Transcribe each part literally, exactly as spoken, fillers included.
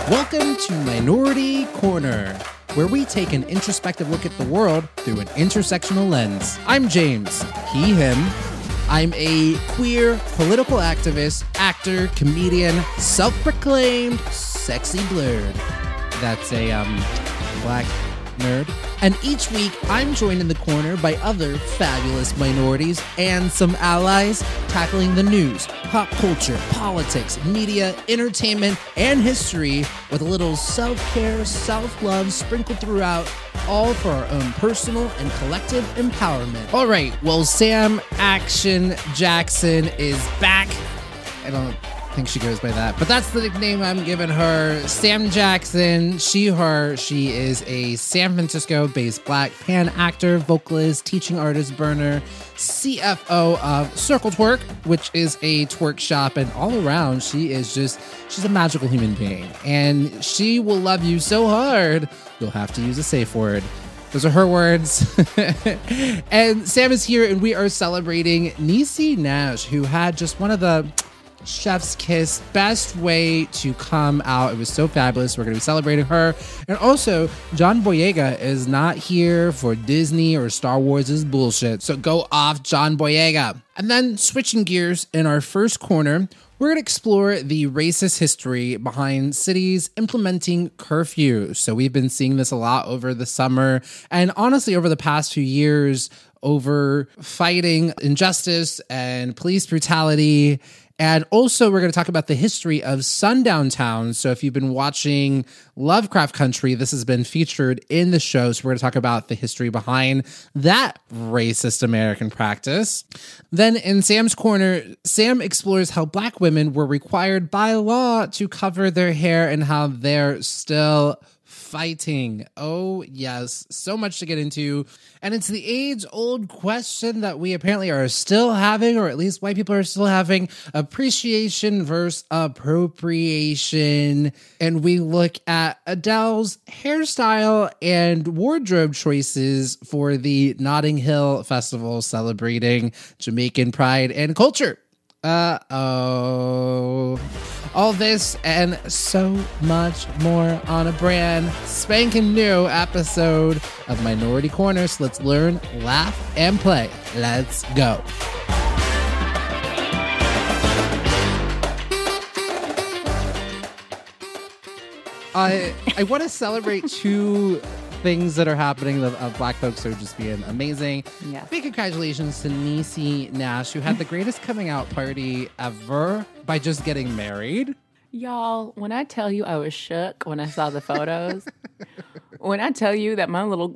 Welcome to Minority Corner, where we take an introspective look at the world through an intersectional lens. I'm James, he, him. I'm a queer political activist, actor, comedian, self-proclaimed sexy blurred. That's a um black nerd. And each week, I'm joined in the corner by other fabulous minorities and some allies tackling the news, pop culture, politics, media, entertainment, and history with a little self-care, self-love sprinkled throughout, all for our own personal and collective empowerment. All right, well, Sam Action Jackson is back. I don't think she goes by that, but that's the nickname I'm giving her. Sam Jackson, she, her. She is a San Francisco-based black pan actor, vocalist, teaching artist, burner, C F O of Circle Twerk, which is a twerk shop, and all around, she is just, she's a magical human being, and she will love you so hard, you'll have to use a safe word. Those are her words. And Sam is here, and we are celebrating Niecy Nash, who had just one of the chef's kiss best way to come out. It was so fabulous. We're going to be celebrating her. And also, John Boyega is not here for Disney or Star Wars' bullshit. So go off, John Boyega. And then switching gears in our first corner, we're going to explore the racist history behind cities implementing curfew. So we've been seeing this a lot over the summer and honestly over the past few years over fighting injustice and police brutality. And also, we're going to talk about the history of sundown towns. So if you've been watching Lovecraft Country, this has been featured in the show. So we're going to talk about the history behind that racist American practice. Then in Sam's Corner, Sam explores how black women were required by law to cover their hair and how they're still fighting. Oh, yes. So much to get into. And it's the age-old question that we apparently are still having, or at least white people are still having, appreciation versus appropriation. And we look at Adele's hairstyle and wardrobe choices for the Notting Hill Festival celebrating Jamaican pride and culture. Uh-oh. All this and so much more on a brand spanking new episode of Minority Corner. So let's learn, laugh, and play. Let's go. I I want to celebrate two things that are happening of, of black folks who are just being amazing. Yeah. Big congratulations to Niecy Nash, who had the greatest coming out party ever by just getting married. Y'all, when I tell you I was shook when I saw the photos, when I tell you that my little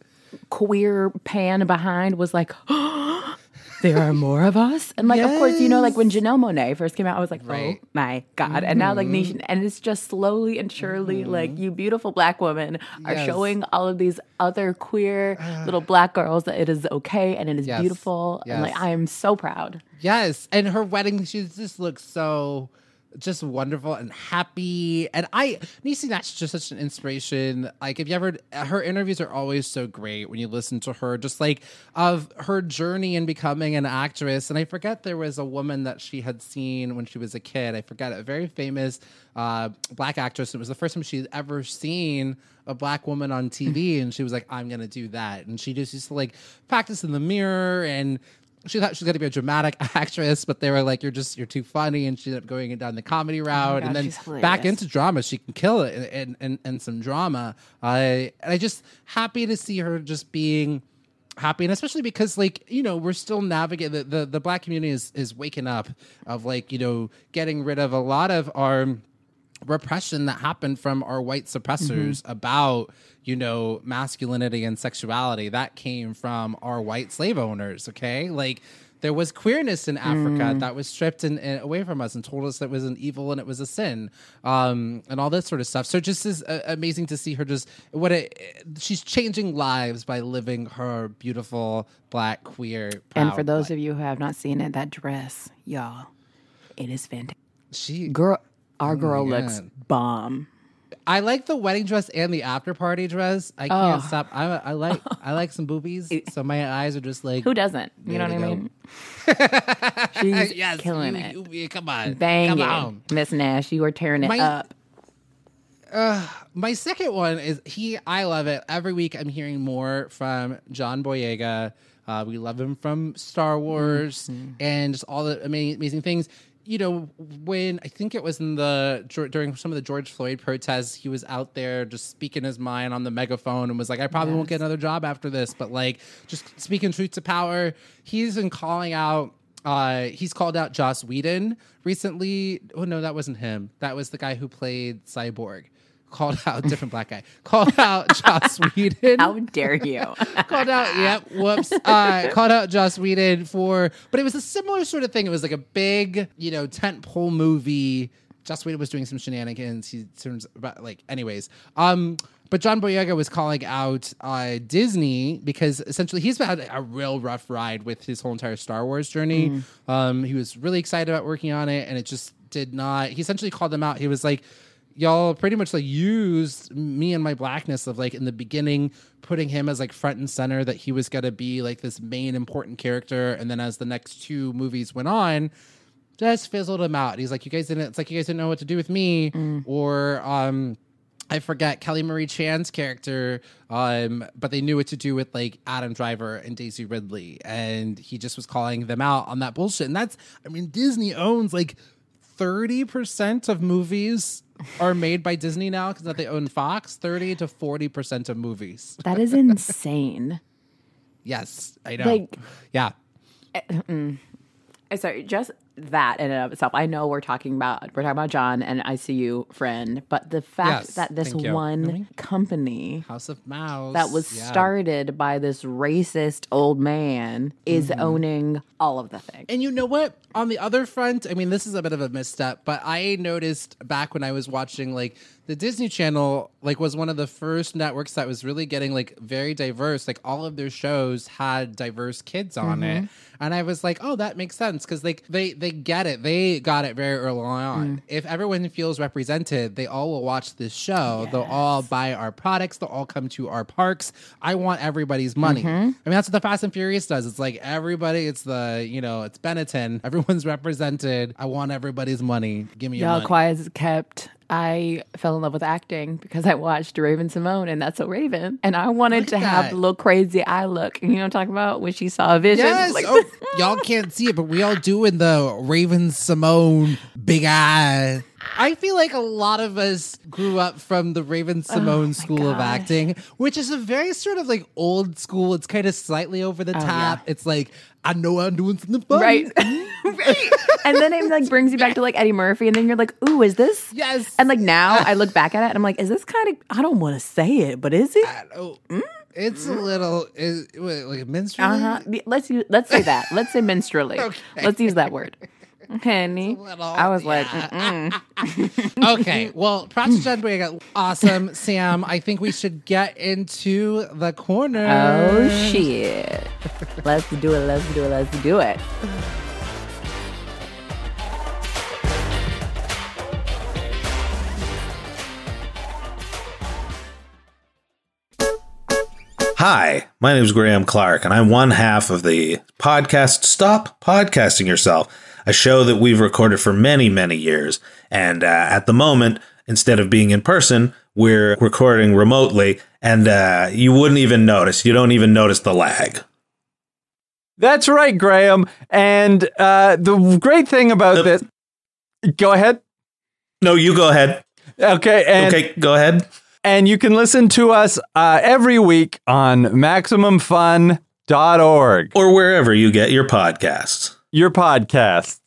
queer pan behind was like, oh, there are more of us. And like, yes. Of course, you know, like when Janelle Monáe first came out, I was like, right. Oh my God. Mm-hmm. And now like Nation, and it's just slowly and surely mm-hmm. like you beautiful black women are yes. showing all of these other queer uh, little black girls that it is okay and it is yes. beautiful. Yes. And like, I am so proud. Yes. And her wedding, she just looks so just wonderful and happy. And I, Niecy Nash is just such an inspiration. Like, if you ever, her interviews are always so great when you listen to her, just like of her journey in becoming an actress. And I forget, there was a woman that she had seen when she was a kid. I forget, a very famous uh, black actress. It was the first time she'd ever seen a black woman on T V. And she was like, I'm going to do that. And she just used to like practice in the mirror, and she thought she was going to be a dramatic actress, but they were like, you're just, you're too funny. And she ended up going down the comedy route. Oh God, and then back into drama. She can kill it and, and, and some drama. I, and I just happy to see her just being happy. And especially because, like, you know, we're still navigating, the, the, the black community is, is waking up of like, you know, getting rid of a lot of our repression that happened from our white suppressors mm-hmm. about, you know, masculinity and sexuality. That came from our white slave owners, okay? Like, there was queerness in Africa mm. that was stripped and away from us and told us that it was an evil and it was a sin, um, and all this sort of stuff. So just is uh, amazing to see her just, what it, she's changing lives by living her beautiful, black, queer, proud And for those life. of you who have not seen it, that dress, y'all, it is fantastic. She... Girl... Our oh girl looks bomb. I like the wedding dress and the after party dress. I can't oh. stop. I, I like I like some boobies, so my eyes are just like. Who doesn't? You know what I mean? She's yes, killing you, it. You, come on, banging, come on, Miss Nash. You are tearing it my, up. Uh, my second one is he. I love it. Every week I'm hearing more from John Boyega. Uh, we love him from Star Wars mm-hmm. and just all the amazing, amazing things. You know, when I think it was in the during some of the George Floyd protests, he was out there just speaking his mind on the megaphone and was like, I probably yes. won't get another job after this, but like just speaking truth to power. He's been calling out, uh, he's called out Joss Whedon recently. Oh, no, that wasn't him. That was the guy who played Cyborg. Called out, different black guy, called out Joss Whedon. How dare you? Called out, yep, whoops. Uh, called out Joss Whedon for, but it was a similar sort of thing. It was like a big, you know, tentpole movie. Joss Whedon was doing some shenanigans. He turns about, like, anyways. Um, but John Boyega was calling out uh, Disney because essentially he's had a real rough ride with his whole entire Star Wars journey. Mm. Um, he was really excited about working on it, and it just did not. He essentially called them out. He was like, y'all pretty much like used me and my blackness of like in the beginning putting him as like front and center that he was going to be like this main important character. And then as the next two movies went on, just fizzled him out. He's like, you guys didn't, it's like you guys didn't know what to do with me. Mm. Or, um, I forget Kelly Marie Chan's character, um, but they knew what to do with like Adam Driver and Daisy Ridley. And he just was calling them out on that bullshit. And that's, I mean, Disney owns like thirty percent of movies are made by Disney now because they own Fox. thirty to forty percent of movies. That is insane. Yes, I know. Like, yeah. Uh, mm, sorry, just that in and of itself. I know we're talking about we're talking about John and I C U friend, but the fact yes, that this one really? company, House of Mouse, that was yeah. started by this racist old man is mm-hmm. owning all of the things. And you know what? On the other front, I mean, this is a bit of a misstep, but I noticed back when I was watching, like, the Disney Channel, like, was one of the first networks that was really getting, like, very diverse. Like, all of their shows had diverse kids on mm-hmm. it. And I was like, oh, that makes sense. Because, like, they, they get it. They got it very early on. Mm. If everyone feels represented, they all will watch this show. Yes. They'll all buy our products. They'll all come to our parks. I want everybody's money. Mm-hmm. I mean, that's what the Fast and Furious does. It's like everybody, it's the, you know, it's Benetton. Everyone's represented. I want everybody's money. Give me your Y'all money. Quiet as kept. I fell in love with acting because I watched Raven Simone and That's So Raven. And I wanted Look to that. have the little crazy eye look. You know what I'm talking about? When she saw a vision. Yes. Like, oh, y'all can't see it, but we all do in the Raven Simone big eye. I feel like a lot of us grew up from the Raven Simone oh School gosh. of Acting, which is a very sort of like old school. It's kind of slightly over the oh, top. Yeah. It's like, I know I'm doing something fun. Right. right. And then it like brings you back to like Eddie Murphy. And then you're like, ooh, is this? Yes. And like now I look back at it and I'm like, is this kind of, I don't want to say it, but is it? Mm? It's mm. a little, is, like minstrel. Uh-huh. Let's, use, let's say that. Let's say minstrelly. Okay. Let's use that word. Honey, little, I was yeah. like, okay. Well, props to John Boyega. Awesome, Sam. I think we should get into the corner. Oh shit! Let's do it. Let's do it. Let's do it. Hi, my name is Graham Clark, and I'm one half of the podcast Stop Podcasting Yourself, a show that we've recorded for many, many years. And uh, at the moment, instead of being in person, we're recording remotely, and uh, you wouldn't even notice. You don't even notice the lag. That's right, Graham. And uh, the great thing about uh, this... Go ahead. No, you go ahead. Okay. And, okay, go ahead. And you can listen to us uh, every week on Maximum Fun dot org. Or wherever you get your podcasts. Your podcasts.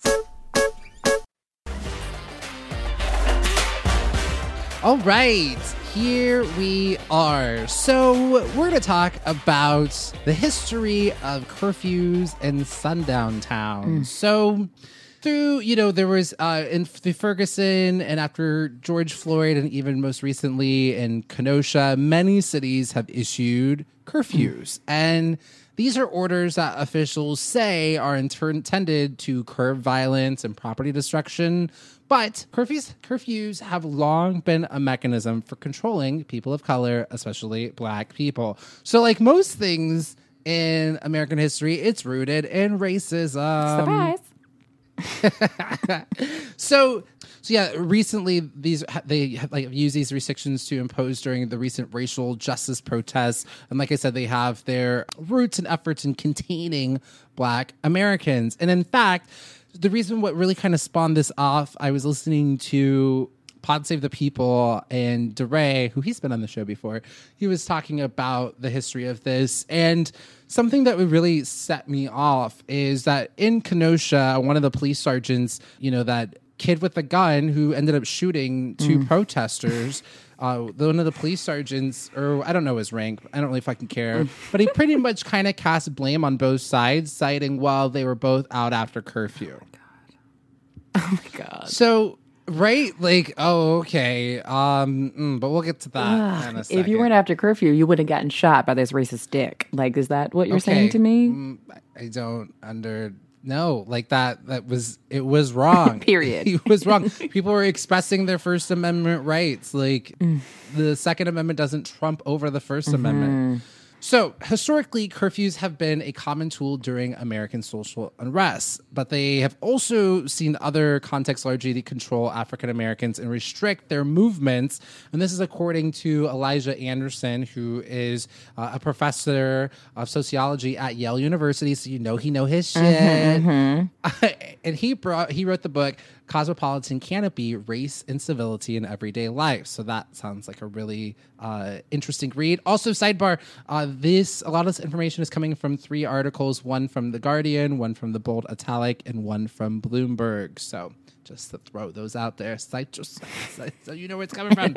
All right, here we are. So we're going to talk about the history of curfews in sundown towns. Mm. So through, you know, there was uh, in the Ferguson and after George Floyd and even most recently in Kenosha, many cities have issued curfews. Mm. And these are orders that officials say are inter- intended to curb violence and property destruction. But curfews, curfews have long been a mechanism for controlling people of color, especially black people. So like most things in American history, it's rooted in racism. Surprise. so, so yeah, recently these they have, like used these restrictions to impose during the recent racial justice protests, and like I said, they have their roots and efforts in containing Black Americans. And in fact, the reason what really kind of spawned this off, I was listening to Pod Save the People, and DeRay, who he's been on the show before, he was talking about the history of this. And something that would really set me off is that in Kenosha, one of the police sergeants, you know, that kid with the gun who ended up shooting two mm. protesters, uh, one of the police sergeants, or I don't know his rank, I don't really fucking care, but he pretty much kind of cast blame on both sides, citing, well, they were both out after curfew. Oh my God. So... Right? Like, oh, okay. Um, mm, but we'll get to that Ugh, in a second. If you weren't after curfew, you would have gotten shot by this racist dick. Like, is that what you're okay. saying to me? Mm, I don't under... No, like that, that was, it was wrong. Period. It was wrong. People were expressing their First Amendment rights. Like, mm. the Second Amendment doesn't trump over the First mm-hmm. Amendment. So, historically, curfews have been a common tool during American social unrest, but they have also seen other contexts largely to control African Americans and restrict their movements. And this is according to Elijah Anderson, who is uh, a professor of sociology at Yale University, so you know he know his shit. Mm-hmm, mm-hmm. And he brought he wrote the book Cosmopolitan Canopy, Race and Civility in Everyday Life. So that sounds like a really uh, interesting read. Also, sidebar, uh, this a lot of this information is coming from three articles, one from The Guardian, one from The Bold Italic, and one from Bloomberg. So just to throw those out there, cite just, cite, so you know where it's coming from.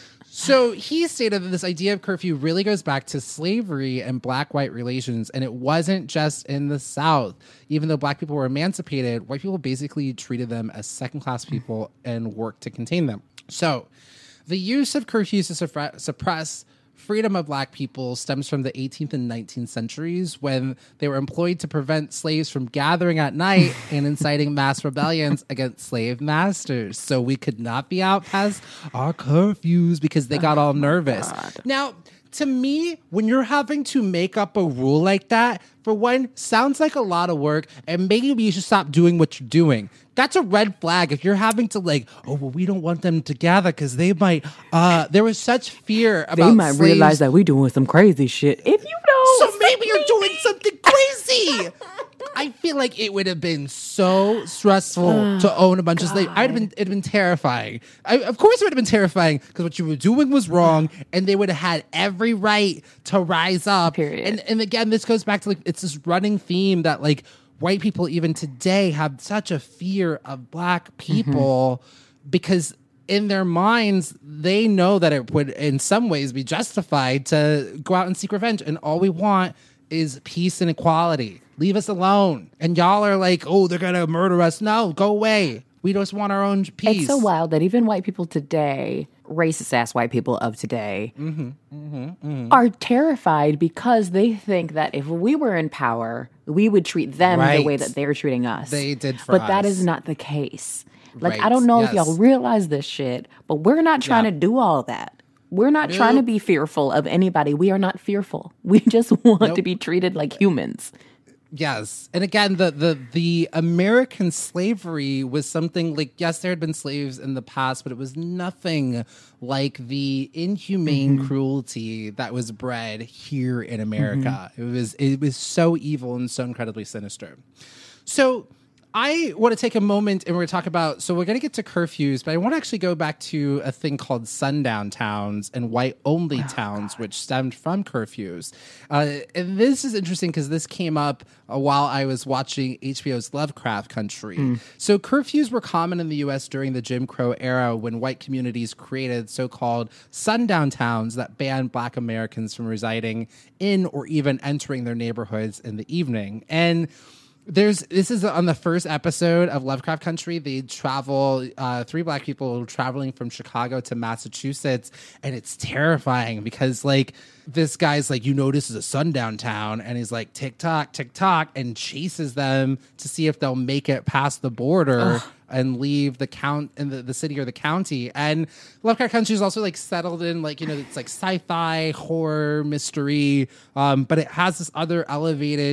So he stated that this idea of curfew really goes back to slavery and black-white relations, and it wasn't just in the South. Even though black people were emancipated, white people basically treated them as second-class people and worked to contain them. So the use of curfews to suffra- suppress freedom of black people stems from the eighteenth and nineteenth centuries, when they were employed to prevent slaves from gathering at night and inciting mass rebellions against slave masters. So we could not be out past our curfews because they got all nervous. Oh, now, to me, when you're having to make up a rule like that, for one, sounds like a lot of work, and maybe you should stop doing what you're doing. That's a red flag if you're having to like, oh, well, we don't want them to gather because they might, uh, there was such fear about They might slaves. realize that we doing some crazy shit. If you don't. So maybe you're doing something crazy. I feel like it would have been so stressful oh, to own a bunch God. of slaves. I'd have been, it'd have been terrifying. I, of course it would have been terrifying because what you were doing was wrong, and they would have had every right to rise up. Period. And, and again, this goes back to like, it's this running theme that like white people even today have such a fear of black people mm-hmm. because in their minds, they know that it would in some ways be justified to go out and seek revenge. And all we want is peace and equality. Leave us alone. And y'all are like, oh, they're going to murder us. No, go away. We just want our own peace. It's so wild that even white people today, racist ass white people of today, mm-hmm, mm-hmm, mm-hmm. are terrified because they think that if we were in power, we would treat them right. the way that they're treating us. They did for but us. That is not the case. Like, right. I don't know yes. if y'all realize this shit, but we're not trying yeah. to do all that. We're not nope. trying to be fearful of anybody. We are not fearful. We just want nope. to be treated like humans. Yes. And again, the, the the American slavery was something like, yes, there had been slaves in the past, but it was nothing like the inhumane mm-hmm. cruelty that was bred here in America. Mm-hmm. It was it was so evil and so incredibly sinister. So I want to take a moment and we're going to talk about, so we're going to get to curfews, but I want to actually go back to a thing called sundown towns and white-only oh, towns, God. which stemmed from curfews. Uh, and this is interesting because this came up uh, while I was watching H B O's Lovecraft Country. Mm. So curfews were common in the U S during the Jim Crow era when white communities created so-called sundown towns that banned black Americans from residing in or even entering their neighborhoods in the evening. And There's this is on the first episode of Lovecraft Country. They travel, uh, three black people traveling from Chicago to Massachusetts, and it's terrifying because like this guy's like, you know, this is a sundown town, and he's like tick tock, tick tock, and chases them to see if they'll make it past the border. Ugh. And leave the count in the, the city or the county. And Lovecraft Country is also like settled in like, you know, it's like sci-fi, horror, mystery, um, but it has this other elevated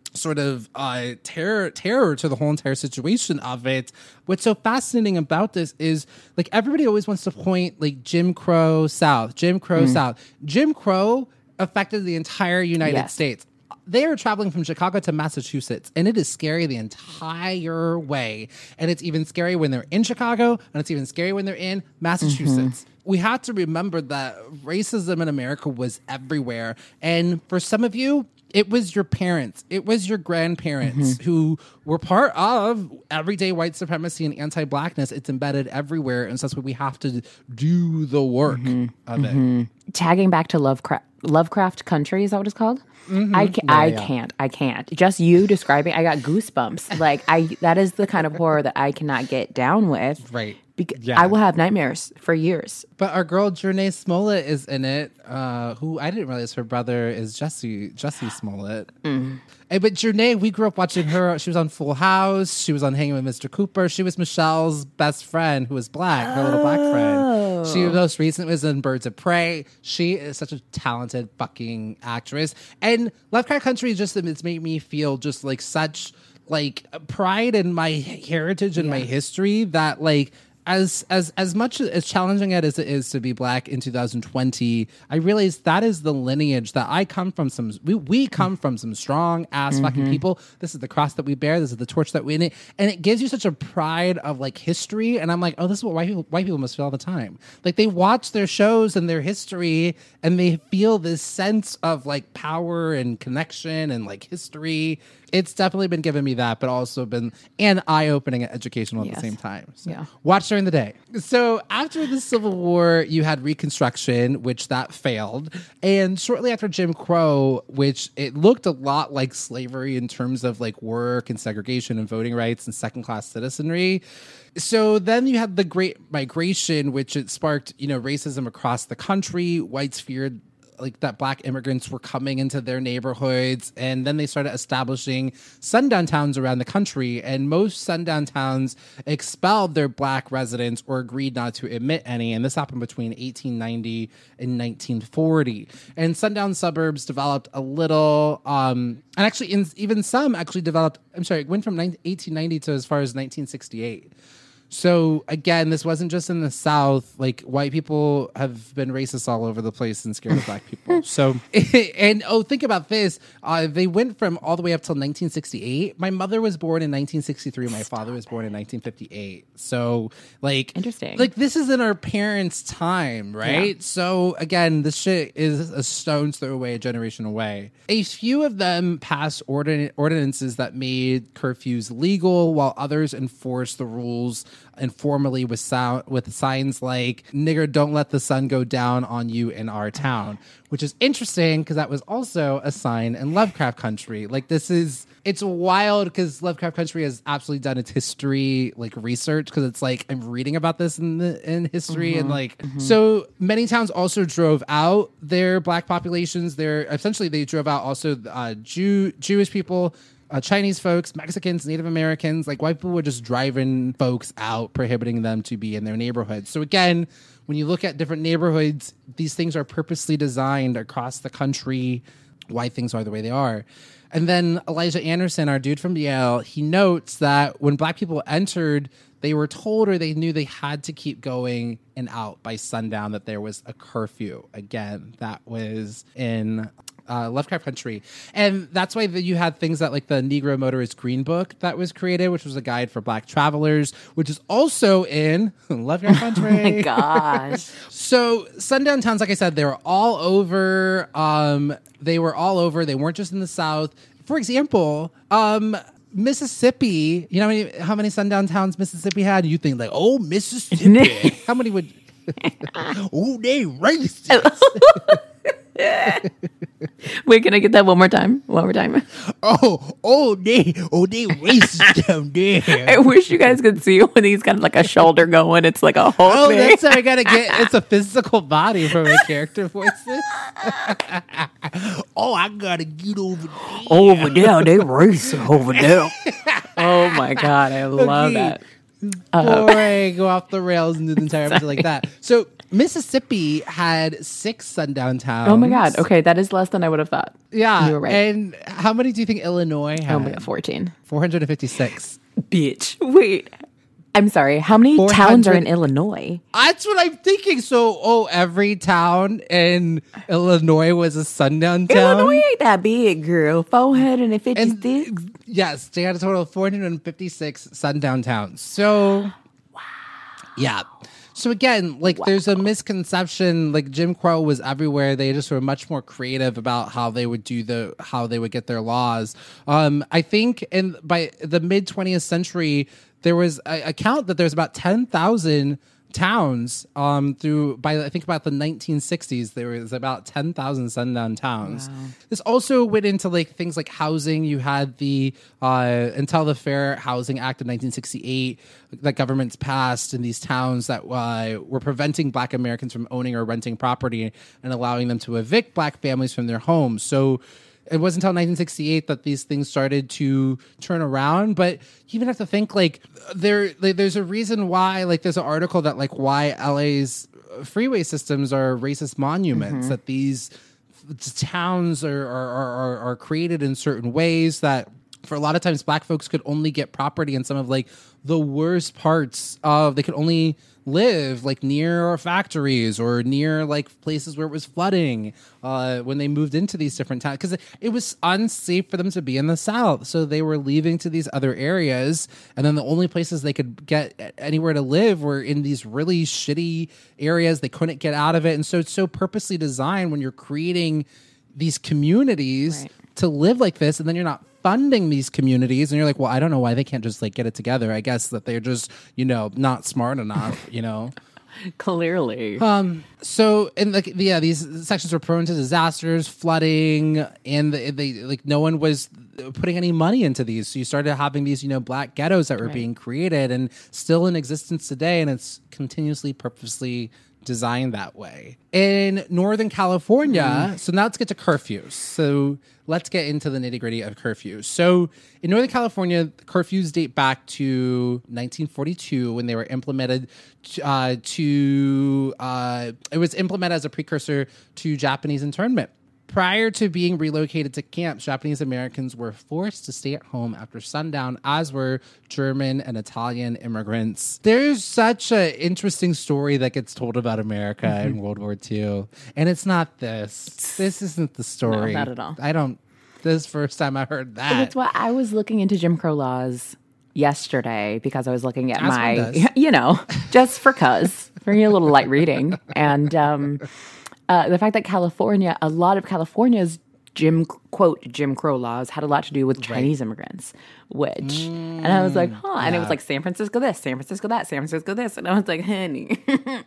sort of uh, terror terror to the whole entire situation of it. What's so fascinating about this is like everybody always wants to point like Jim Crow South, Jim Crow mm. South. Jim Crow affected the entire United yes. States. They are traveling from Chicago to Massachusetts, and it is scary the entire way. And it's even scary when they're in Chicago, and it's even scary when they're in Massachusetts. Mm-hmm. We have to remember that racism in America was everywhere. And for some of you, it was your parents, it was your grandparents mm-hmm. who were part of everyday white supremacy and anti-blackness. It's embedded everywhere. And so that's what we have to do the work mm-hmm. of mm-hmm. it. Tagging back to Lovecraft, Lovecraft Country, is that what it's called? Mm-hmm. I, ca- yeah, I yeah. can't. I can't. Just you describing, I got goosebumps. Like I, that is the kind of horror that I cannot get down with. Right. Because yeah. I will have nightmares for years. But our girl Janae Smollett is in it. Uh, who I didn't realize her brother is Jesse Jesse Smollett. Mm. Hey, but Janae, we grew up watching her. She was on Full House. She was on Hanging with Mister Cooper. She was Michelle's best friend, who was black, her oh. little black friend. She most recent was in Birds of Prey. She is such a talented fucking actress. And Lovecraft Country just it's made me feel just like such like pride in my heritage and yeah. my history that like. As as as much as challenging it as it is to be black in two thousand twenty, I realize that is the lineage that I come from. Some we, we come from some strong ass mm-hmm. fucking people. This is the cross that we bear. This is the torch that we in it, and it gives you such a pride of like history. And I'm like, oh, this is what white people white people must feel all the time. Like they watch their shows and their history, and they feel this sense of like power and connection and like history. It's definitely been giving me that, but also been an eye-opening and educational at yes. the same time. So yeah. watch during the day. So after the Civil War, you had Reconstruction, which that failed. And shortly after Jim Crow, which it looked a lot like slavery in terms of like work and segregation and voting rights and second-class citizenry. So then you had the Great Migration, which it sparked, you know, racism across the country. Whites feared like that black immigrants were coming into their neighborhoods, and then they started establishing sundown towns around the country, and most sundown towns expelled their black residents or agreed not to admit any, and this happened between eighteen ninety and nineteen forty. And sundown suburbs developed a little, um, and actually in, even some actually developed, I'm sorry, it went from eighteen ninety to as far as nineteen sixty-eight. So again, this wasn't just in the South. Like white people have been racist all over the place and scared of black people. So, and oh, think about this. Uh, they went from all the way up till nineteen sixty-eight. My mother was born in nineteen sixty-three. My Stop father was born in nineteen fifty-eight. So like, interesting. Like this is in our parents' time, right? Yeah. So again, this shit is a stone's throw away, a generation away. A few of them passed ordin- ordinances that made curfews legal, while others enforced the rules informally with sound with signs like "nigger, don't let the sun go down on you in our town," which is interesting because that was also a sign in Lovecraft Country. Like this is it's wild because Lovecraft Country has absolutely done its history like research, because it's like I'm reading about this in the in history mm-hmm, and like mm-hmm. So many towns also drove out their black populations. They're essentially they drove out also uh, Jew Jewish people. Uh, Chinese folks, Mexicans, Native Americans, like white people were just driving folks out, prohibiting them to be in their neighborhoods. So again, when you look at different neighborhoods, these things are purposely designed across the country, why things are the way they are. And then Elijah Anderson, our dude from Yale, he notes that when black people entered, they were told or they knew they had to keep going and out by sundown, that there was a curfew. Again, that was in Uh, Lovecraft Country. And that's why the, you had things that like the Negro Motorist Green Book that was created, which was a guide for black travelers, which is also in Lovecraft Country. Oh my gosh. So sundown towns, like I said, they were all over. Um, they were all over. They weren't just in the South. For example, um, Mississippi, you know how many, how many sundown towns Mississippi had? You think like, oh, Mississippi. How many would... oh, they racist. Wait, can I get that one more time? One more time. Oh, oh, they, oh, they racist down there. I wish you guys could see when he's got like a shoulder going. It's like a whole oh, thing. That's how I gotta get. It's a physical body for my character voices. Oh, I gotta get over there. Over there, they racist over there. Oh my god, I love okay. that. Before uh, I go off the rails and do the entire episode like that. So Mississippi had six sundown towns. Oh my God. Okay, that is less than I would have thought. Yeah. You were right. And how many do you think Illinois had? Oh my God, fourteen. four hundred fifty-six. Bitch. Wait. I'm sorry. How many towns are in Illinois? That's what I'm thinking. So, oh, every town in Illinois was a sundown town? Illinois ain't that big, girl. four hundred fifty-six. And, yes, they had a total of four hundred fifty-six sundown towns. So, wow. Yeah. So again, like wow. there's a misconception, like Jim Crow was everywhere. They just were much more creative about how they would do the, how they would get their laws. Um, I think in by the mid twentieth century, there was a, a count that there's about ten thousand towns um, through, by I think about the nineteen sixties, there was about ten thousand sundown towns. Wow. This also went into like things like housing. You had the, uh, until the Fair Housing Act of nineteen sixty-eight that governments passed in these towns that uh, were preventing Black Americans from owning or renting property and allowing them to evict Black families from their homes. So it wasn't until nineteen sixty-eight that these things started to turn around. But you even have to think like there, like, there's a reason why, like there's an article that like why L A's freeway systems are racist monuments, mm-hmm. that these towns are, are, are, are created in certain ways that for a lot of times Black folks could only get property in some of like the worst parts of, they could only live like near factories or near like places where it was flooding uh, when they moved into these different towns, because it, it was unsafe for them to be in the South. So they were leaving to these other areas. And then the only places they could get anywhere to live were in these really shitty areas. They couldn't get out of it. And so it's so purposely designed when you're creating these communities right. to live like this, and then you're not funding these communities, and you're like, well, I don't know why they can't just like get it together. I guess that they're just, you know, not smart enough, you know. Clearly. Um. So, and like, yeah, these sections were prone to disasters, flooding, and they, they like no one was putting any money into these. So you started having these, you know, Black ghettos that were right. being created and still in existence today, and it's continuously, purposely designed that way. In Northern California, mm. so now let's get to curfews. So let's get into the nitty gritty of curfews. So in Northern California, curfews date back to nineteen forty-two when they were implemented uh, to, uh, it was implemented as a precursor to Japanese internment. Prior to being relocated to camps, Japanese Americans were forced to stay at home after sundown, as were German and Italian immigrants. There's such an interesting story that gets told about America mm-hmm. in World War Two. And it's not this. This isn't the story. No, not at all. I don't, this is the first time I heard that. That's why I was looking into Jim Crow laws yesterday, because I was looking at As my, you know, just for cuz, for a little light reading. And, um, Uh, the fact that California, a lot of California's Jim, quote, Jim Crow laws had a lot to do with Chinese right. immigrants, which, mm, and I was like, huh, yeah. and it was like San Francisco this, San Francisco that, San Francisco this, and I was like, honey.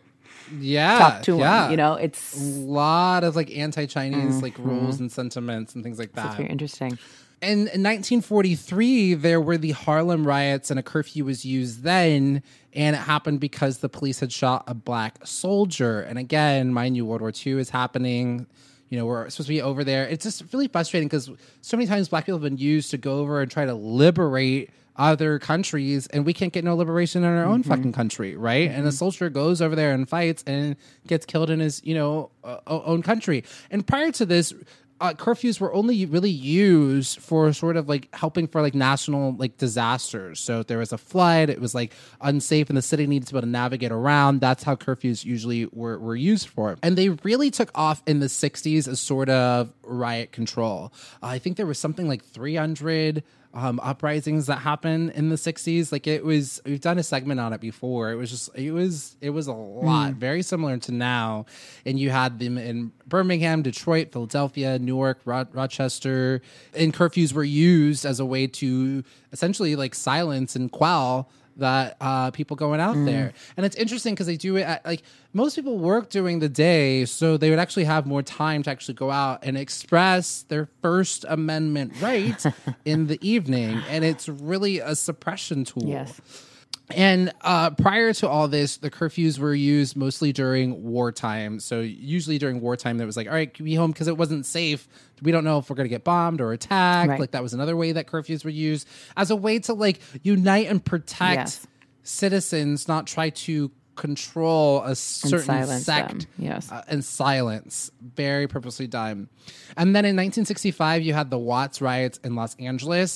yeah. Talk to yeah. them, you know, it's. A lot of like anti-Chinese mm-hmm. like rules and sentiments and things like that. That's very interesting. And in nineteen forty-three, there were the Harlem riots, and a curfew was used then, and it happened because the police had shot a Black soldier. And again, mind you, World War Two is happening. You know, we're supposed to be over there. It's just really frustrating because so many times Black people have been used to go over and try to liberate other countries, and we can't get no liberation in our own mm-hmm. fucking country, right? Mm-hmm. And a soldier goes over there and fights and gets killed in his, you know, uh, own country. And prior to this, Uh, curfews were only really used for sort of like helping for like national like disasters. So if there was a flood, it was like unsafe and the city needed to be able to navigate around. That's how curfews usually were, were used for. And they really took off in the sixties as sort of riot control. Uh, I think there was something like three hundred um, uprisings that happened in the sixties. Like it was, we've done a segment on it before. It was just, it was, it was a lot, mm. very similar to now. And you had them in Birmingham, Detroit, Philadelphia, Newark, Ro- Rochester, and curfews were used as a way to essentially like silence and quell that uh, people going out mm. there. And it's interesting because they do it at, like, most people work during the day, so they would actually have more time to actually go out and express their First Amendment right in the evening. And it's really a suppression tool. Yes. And uh, prior to all this, the curfews were used mostly during wartime. So usually during wartime, there was like, all right, be home because it wasn't safe. We don't know if we're going to get bombed or attacked. Right. Like that was another way that curfews were used as a way to like unite and protect yes. citizens, not try to control a certain silence sect them. Yes. uh, and silence. Very purposely done. And then in nineteen sixty-five, you had the Watts riots in Los Angeles.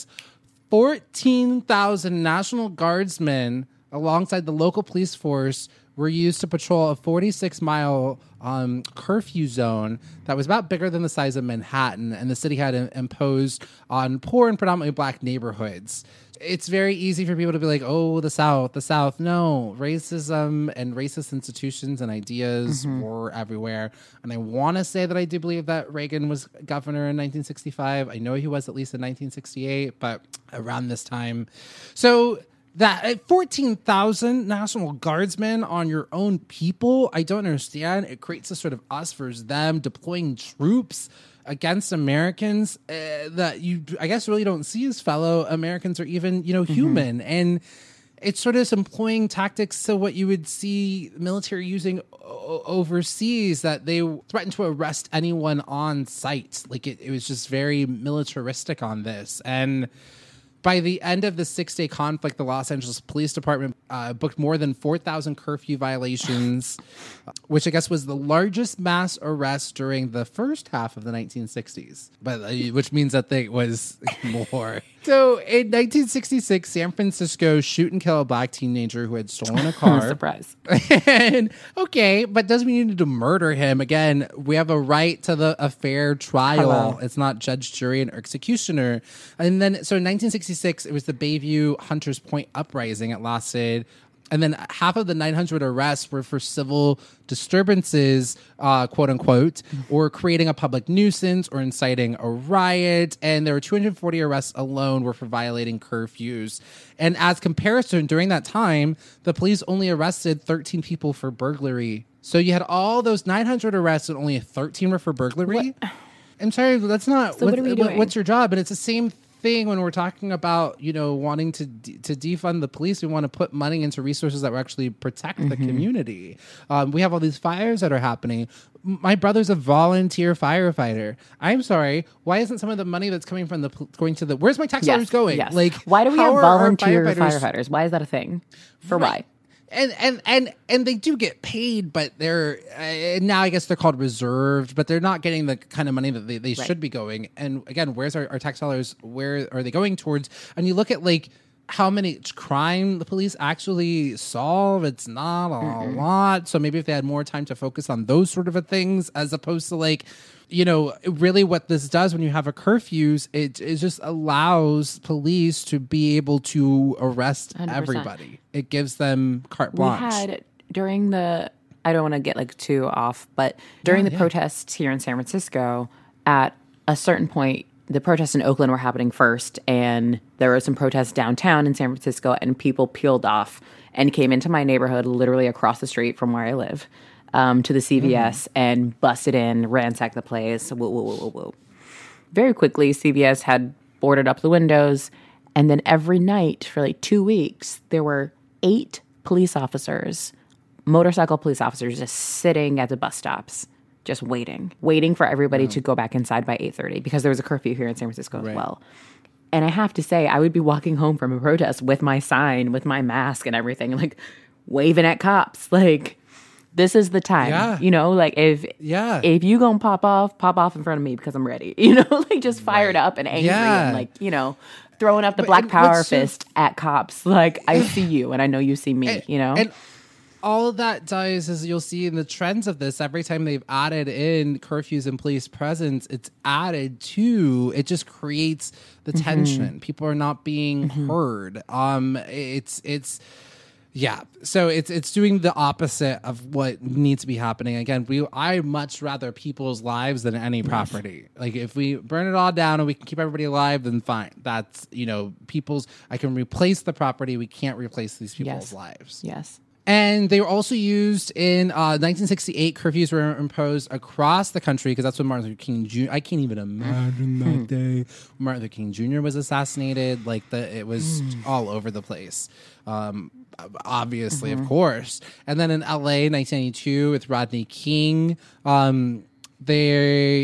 fourteen thousand National Guardsmen alongside the local police force were used to patrol a forty-six mile um, curfew zone that was about bigger than the size of Manhattan, and the city had im- imposed on poor and predominantly black neighborhoods. It's very easy for people to be like, oh, the South, the South. No, racism and racist institutions and ideas mm-hmm. were everywhere. And I want to say that I do believe that Reagan was governor in nineteen sixty-five. I know he was at least in nineteen sixty-eight, but around this time. So that fourteen thousand National Guardsmen on your own people, I don't understand. It creates a sort of us versus them, deploying troops against Americans uh, that you, I guess, really don't see as fellow Americans or even, you know, human. Mm-hmm. And it's sort of employing tactics to what you would see military using o- overseas, that they threatened to arrest anyone on sight. Like it, it was just very militaristic on this. And by the end of the six-day conflict, the Los Angeles Police Department uh, booked more than four thousand curfew violations, which I guess was the largest mass arrest during the first half of the nineteen sixties, but uh, which means that it was more. So in nineteen sixty-six, San Francisco shoot and kill a black teenager who had stolen a car. Surprise. And, okay, but doesn't mean you need to murder him. Again, we have a right to the a fair trial. Hello. It's not judge, jury, and executioner. And then, so in nineteen sixty-six, it was the Bayview Hunters Point uprising. It lasted. And then half of the nine hundred arrests were for civil disturbances, uh, quote unquote, or creating a public nuisance or inciting a riot. And there were two hundred forty arrests alone were for violating curfews. And as comparison, during that time, the police only arrested thirteen people for burglary. So you had all those nine hundred arrests and only thirteen were for burglary. What? I'm sorry, that's not. So what, what are we doing? What's your job? And it's the same thing when we're talking about, you know, wanting to de- to defund the police. We want to put money into resources that will actually protect mm-hmm. the community. Um, we have all these fires that are happening. My brother's a volunteer firefighter. I'm sorry, why isn't some of the money that's coming from the going to the where's my tax yes, dollars going? Yes. Like, why do we have volunteer firefighters? firefighters? Why is that a thing? For right. why? And and and and they do get paid, but they're uh, now I guess they're called reserved, but they're not getting the kind of money that they, they right. should be going. And again, where's our, our tax dollars? Where are they going towards? And you look at like how many crime the police actually solve. It's not a Mm-mm. lot. So maybe if they had more time to focus on those sort of a things, as opposed to like, you know, really what this does when you have a curfews, it, it just allows police to be able to arrest one hundred percent everybody. It gives them carte blanche. We had during the, I don't want to get like too off, but during yeah, the yeah. protests here in San Francisco, at a certain point, the protests in Oakland were happening first, and there were some protests downtown in San Francisco, and people peeled off and came into my neighborhood literally across the street from where I live. Um, to the C V S mm. and busted in, ransacked the place. Whoa, whoa, whoa, whoa, whoa. Very quickly, C V S had boarded up the windows, and then every night for like two weeks, there were eight police officers, motorcycle police officers, just sitting at the bus stops, just waiting, waiting for everybody wow. to go back inside by eight thirty because there was a curfew here in San Francisco right. as well. And I have to say, I would be walking home from a protest with my sign, with my mask and everything, like waving at cops, like. This is the time, yeah. you know, like if yeah. if you gonna pop off, pop off in front of me because I'm ready, you know, like just fired right. up and angry yeah. and like, you know, throwing up the but, black power fist so, at cops. Like I see you and I know you see me, and, you know. And all that does is you'll see in the trends of this, every time they've added in curfews and police presence, it's added to, it just creates the mm-hmm. tension. People are not being mm-hmm. heard. Um, it's, it's, Yeah, so it's it's doing the opposite of what needs to be happening. Again, we I much rather people's lives than any property. Like if we burn it all down and we can keep everybody alive, then fine. That's, you know, people's. I can replace the property. We can't replace these people's yes. lives. Yes. And they were also used in uh, nineteen sixty-eight. Curfews were imposed across the country because that's when Martin Luther King Junior I can't even imagine that day. Martin Luther King Junior was assassinated. Like the, it was all over the place. Um, obviously, mm-hmm. of course. And then in L A, nineteen ninety-two, with Rodney King, um, they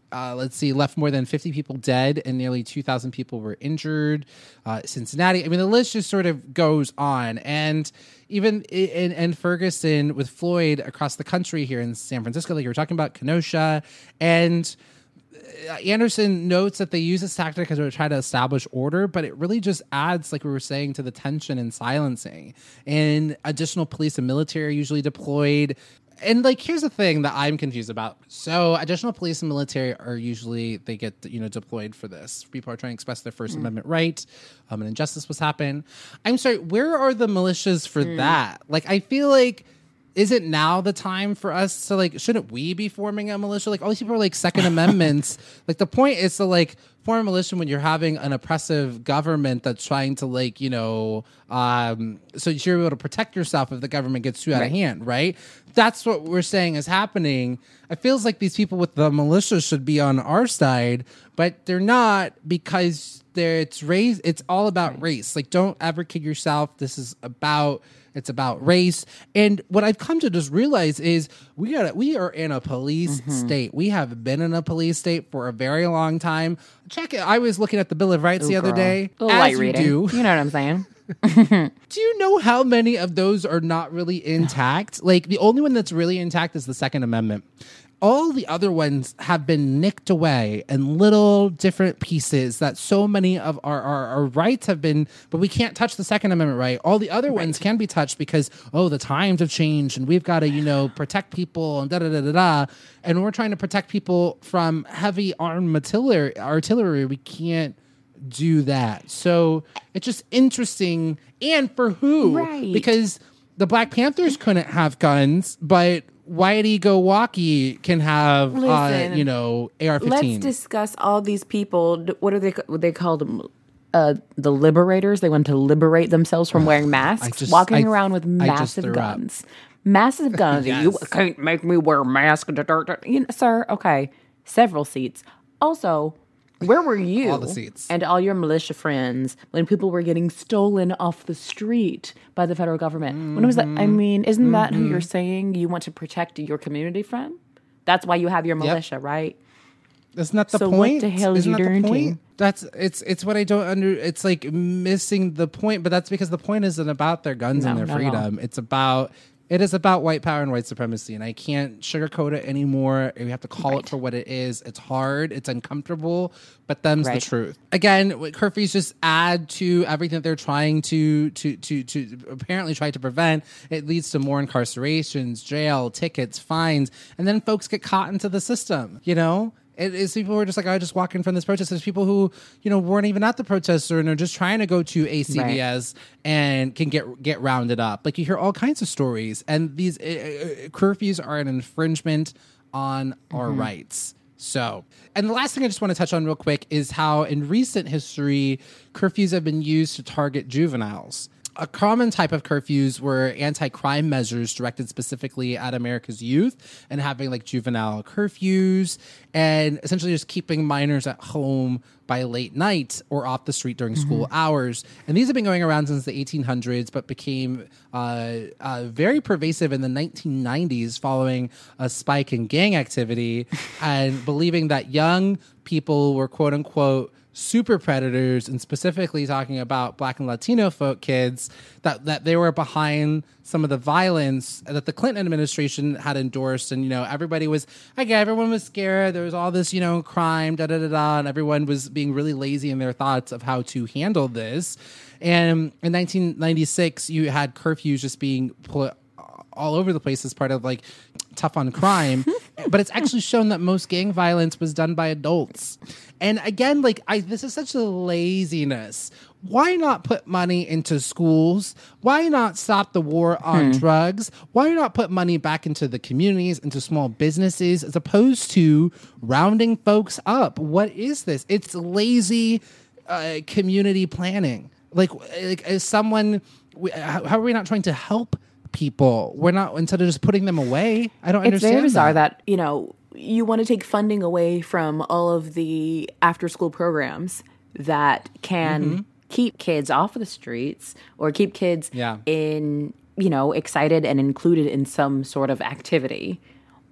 uh, let's see, left more than fifty people dead and nearly two thousand people were injured. Uh, Cincinnati, I mean, the list just sort of goes on. And even in, in Ferguson with Floyd across the country here in San Francisco, like you were talking about, Kenosha, and Anderson notes that they use this tactic because they're trying to establish order, but it really just adds, like we were saying, to the tension and silencing. And additional police and military are usually deployed. And like, here's the thing that I'm confused about. So additional police and military are usually, they get, you know, deployed for this. People are trying to express their First mm. Amendment right. Um, an injustice was happening. I'm sorry, where are the militias for mm. that? Like, I feel like, is it now the time for us to, like, shouldn't we be forming a militia? Like, all these people are like Second Amendments. Like, the point is to, like, form a militia when you're having an oppressive government that's trying to, like, you know, um, so you're able to protect yourself if the government gets too out right. of hand, right? That's what we're saying is happening. It feels like these people with the militia should be on our side, but they're not, because they're, it's race. It's all about right. race. Like, don't ever kid yourself. This is about... It's about race. And what I've come to just realize is we got we are in a police mm-hmm. state. We have been in a police state for a very long time. Check it. I was looking at the Bill of Rights Ooh, the other girl. day. A little light reading. Do. You know what I'm saying? Do you know how many of those are not really intact? Like, the only one that's really intact is the Second Amendment. All the other ones have been nicked away in little different pieces that so many of our, our, our rights have been, but we can't touch the Second Amendment right. All the other right. ones can be touched because, oh, the times have changed and we've got to, you know, protect people and da da da da da. And we're trying to protect people from heavy armed artillery, artillery. We can't do that. So it's just interesting. And for who? Right. Because the Black Panthers couldn't have guns, but Whitey Go Walkie can have, Listen, uh, you know, A R fifteen. Let's discuss all these people. What are they? What they called them? Uh, the liberators. They wanted to liberate themselves from wearing masks, just, walking I, around with massive guns. Up. Massive guns. Yes. You can't make me wear a mask. You know, sir, okay. Several seats. Also, where were you all the seats. and all your militia friends when people were getting stolen off the street by the federal government? Mm-hmm. When was that? I mean, isn't mm-hmm. that who you're saying you want to protect your community from? That's why you have your militia, yep. right? Isn't that the so point? So what the hell is you doing? That's it's it's what I don't under. It's like missing the point, but that's because the point isn't about their guns no, and their no, freedom. No. It's about. It is about white power and white supremacy, and I can't sugarcoat it anymore. We have to call right. it for what it is. It's hard, it's uncomfortable, but them's right. the truth. Again, curfews just add to everything that they're trying to to to to apparently try to prevent. It leads to more incarcerations, jail, tickets, fines, and then folks get caught into the system. You know. It is people who are just like, I just walk in from this protest. There's people who, you know, weren't even at the protest and are just trying to go to A C B S right. and can get get rounded up. Like, you hear all kinds of stories, and these uh, curfews are an infringement on mm-hmm. our rights. So, and the last thing I just want to touch on real quick is how in recent history, curfews have been used to target juveniles. A common type of curfews were anti-crime measures directed specifically at America's youth and having like juvenile curfews and essentially just keeping minors at home by late night or off the street during mm-hmm. school hours. And these have been going around since the eighteen hundreds, but became uh, uh, very pervasive in the nineteen nineties following a spike in gang activity and believing that young people were quote unquote super predators, and specifically talking about Black and Latino folk kids, that, that they were behind some of the violence that the Clinton administration had endorsed. And, you know, everybody was, again, everyone was scared. There was all this, you know, crime, da da da da, and everyone was being really lazy in their thoughts of how to handle this. And in nineteen ninety-six, you had curfews just being put all over the place as part of like tough on crime, but it's actually shown that most gang violence was done by adults. And again, like I, this is such a laziness. Why not put money into schools? Why not stop the war on hmm. drugs? Why not put money back into the communities, into small businesses, as opposed to rounding folks up? What is this? It's lazy uh, community planning. Like, like as someone, we, how are we not trying to help people? We're not, instead of just putting them away. I don't it's understand. It's very bizarre that. that, you know, you want to take funding away from all of the after school programs that can mm-hmm. keep kids off of the streets or keep kids yeah. in, you know, excited and included in some sort of activity.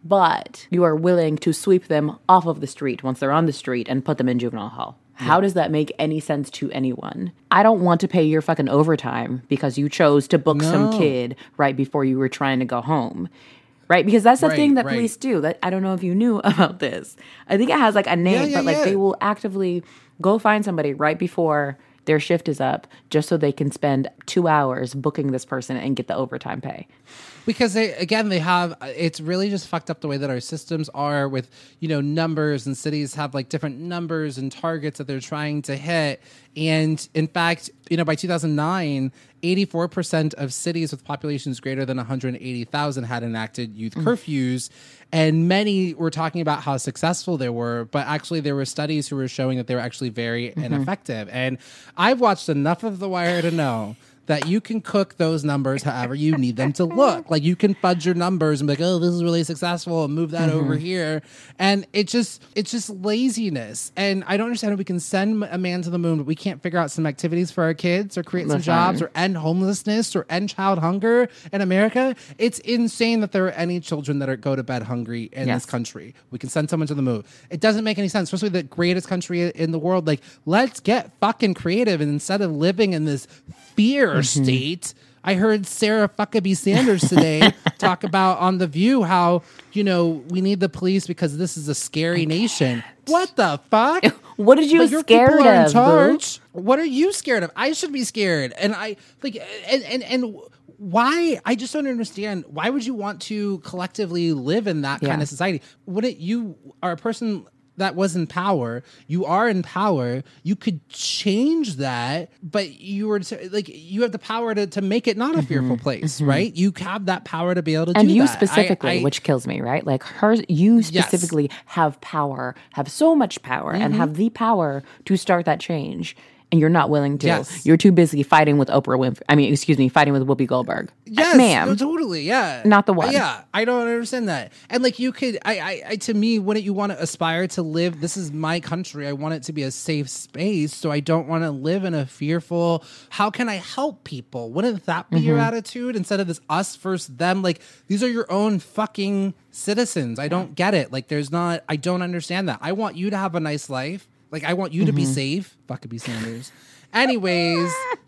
but you are willing to sweep them off of the street once they're on the street and put them in juvenile hall. How does that make any sense to anyone? I don't want to pay your fucking overtime because you chose to book No. some kid right before you were trying to go home. Right? Because that's the Right, thing that right. police do. That I don't know if you knew about this. I think it has like a name, Yeah, yeah, but like yeah. they will actively go find somebody right before their shift is up just so they can spend two hours booking this person and get the overtime pay. Because they, again, they have, it's really just fucked up the way that our systems are with, you know, numbers, and cities have like different numbers and targets that they're trying to hit. And in fact, you know, by two thousand nine, eighty-four percent of cities with populations greater than one hundred eighty thousand had enacted youth curfews. And many were talking about how successful they were, but actually there were studies who were showing that they were actually very ineffective. And I've watched enough of The Wire to know that you can cook those numbers however you need them to look. Like you can fudge your numbers and be like, oh, this is really successful, and move that Mm-hmm. over here. And it just it's just laziness. And I don't understand how we can send a man to the moon, but we can't figure out some activities for our kids or create some Listen. jobs or end homelessness or end child hunger in America. It's insane that there are any children that are go to bed hungry in Yes. this country. We can send someone to the moon. It doesn't make any sense, especially the greatest country in the world. Like, let's get fucking creative. And instead of living in this fear state, I heard Sarah Fuckabee Sanders today talk about on The View how, you know, we need the police because this is a scary nation. What the fuck? What did you Like, your scared people are in of, boo? charge. What are you scared of? I should be scared. And I like and and and why? I just don't understand. Why would you want to collectively live in that Yeah. kind of society? Wouldn't you are a person that was in power, you are in power, you could change that, but you were to, like you have the power to, to make it not a fearful place, right? You have that power to be able to And do you that. specifically, I- I- which kills me, right? Like her, you specifically have power, have so much power, Mm-hmm. and have the power to start that change. And you're not willing to. Yes. You're too busy fighting with Oprah Winfrey. I mean, excuse me, fighting with Whoopi Goldberg. Yes, ma'am. no, totally, yeah, Not the one. Yeah, I don't understand that. And like, you could, I, I, I to me, wouldn't you want to aspire to live? This is my country. I want it to be a safe space, so I don't want to live in a fearful. How can I help people? Wouldn't that be your attitude instead of this us versus them? Like, these are your own fucking citizens. I don't get it. Like, there's not. I don't understand that. I want you to have a nice life. Like, I want you to be safe. Fuckabee Sanders. Anyways,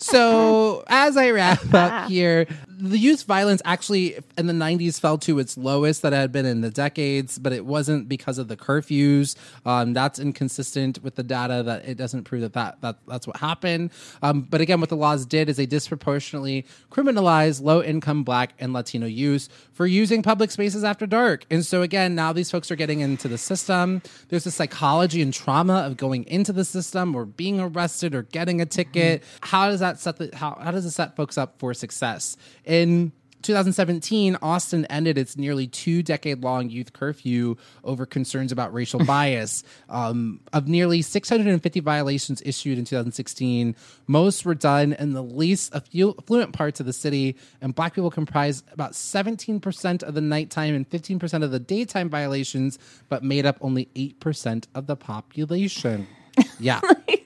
so as I wrap up here, the youth violence actually in the nineties fell to its lowest that it had been in the decades, but it wasn't because of the curfews. Um, that's inconsistent with the data that it doesn't prove that, that, that that's what happened. Um, but again, what the laws did is they disproportionately criminalized low-income Black and Latino youth for using public spaces after dark. And so again, now these folks are getting into the system. There's the psychology and trauma of going into the system or being arrested or getting a ticket. How does that set the, how, how does it set folks up for success? In two thousand seventeen, Austin ended its nearly two decade long youth curfew over concerns about racial bias. Um, of nearly six hundred fifty violations issued in two thousand sixteen, most were done in the least affluent parts of the city, and Black people comprised about seventeen percent of the nighttime and fifteen percent of the daytime violations, but made up only eight percent of the population. Yeah.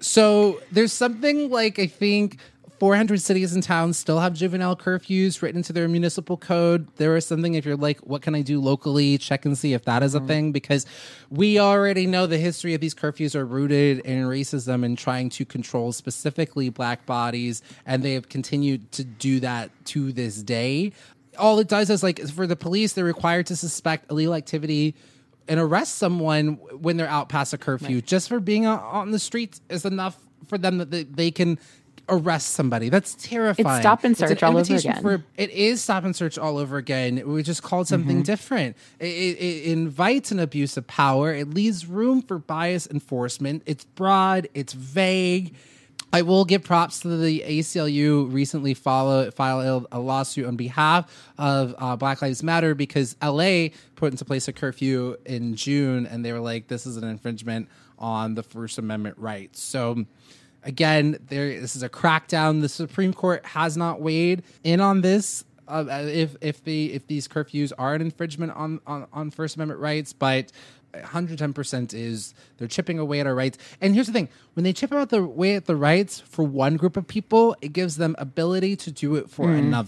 So there's something like, I think, four hundred cities and towns still have juvenile curfews written into their municipal code. There is something, if you're like, what can I do locally? Check and see if that is a thing, because we already know the history of these curfews are rooted in racism and trying to control specifically Black bodies, and they have continued to do that to this day. All it does is, like, for the police, they're required to suspect illegal activity and arrest someone when they're out past a curfew. Right. Just for being on, on the streets is enough for them that they, they can arrest somebody. That's terrifying. It's stop and search it's an all over invitation again. For, it is stop and search all over again. We just called something mm-hmm. different. It, it, it invites an abuse of power. It leaves room for bias enforcement. It's broad. It's vague. I will give props to the A C L U recently follow, filed a lawsuit on behalf of uh, Black Lives Matter because L A put into place a curfew in June, and they were like, this is an infringement on the First Amendment rights. So again, there this is a crackdown. The Supreme Court has not weighed in on this, uh, if if the if these curfews are an infringement on, on, on First Amendment rights, but one hundred ten percent is they're chipping away at our rights. And here's the thing, when they chip out the way at the rights for one group of people, it gives them ability to do it for mm. another.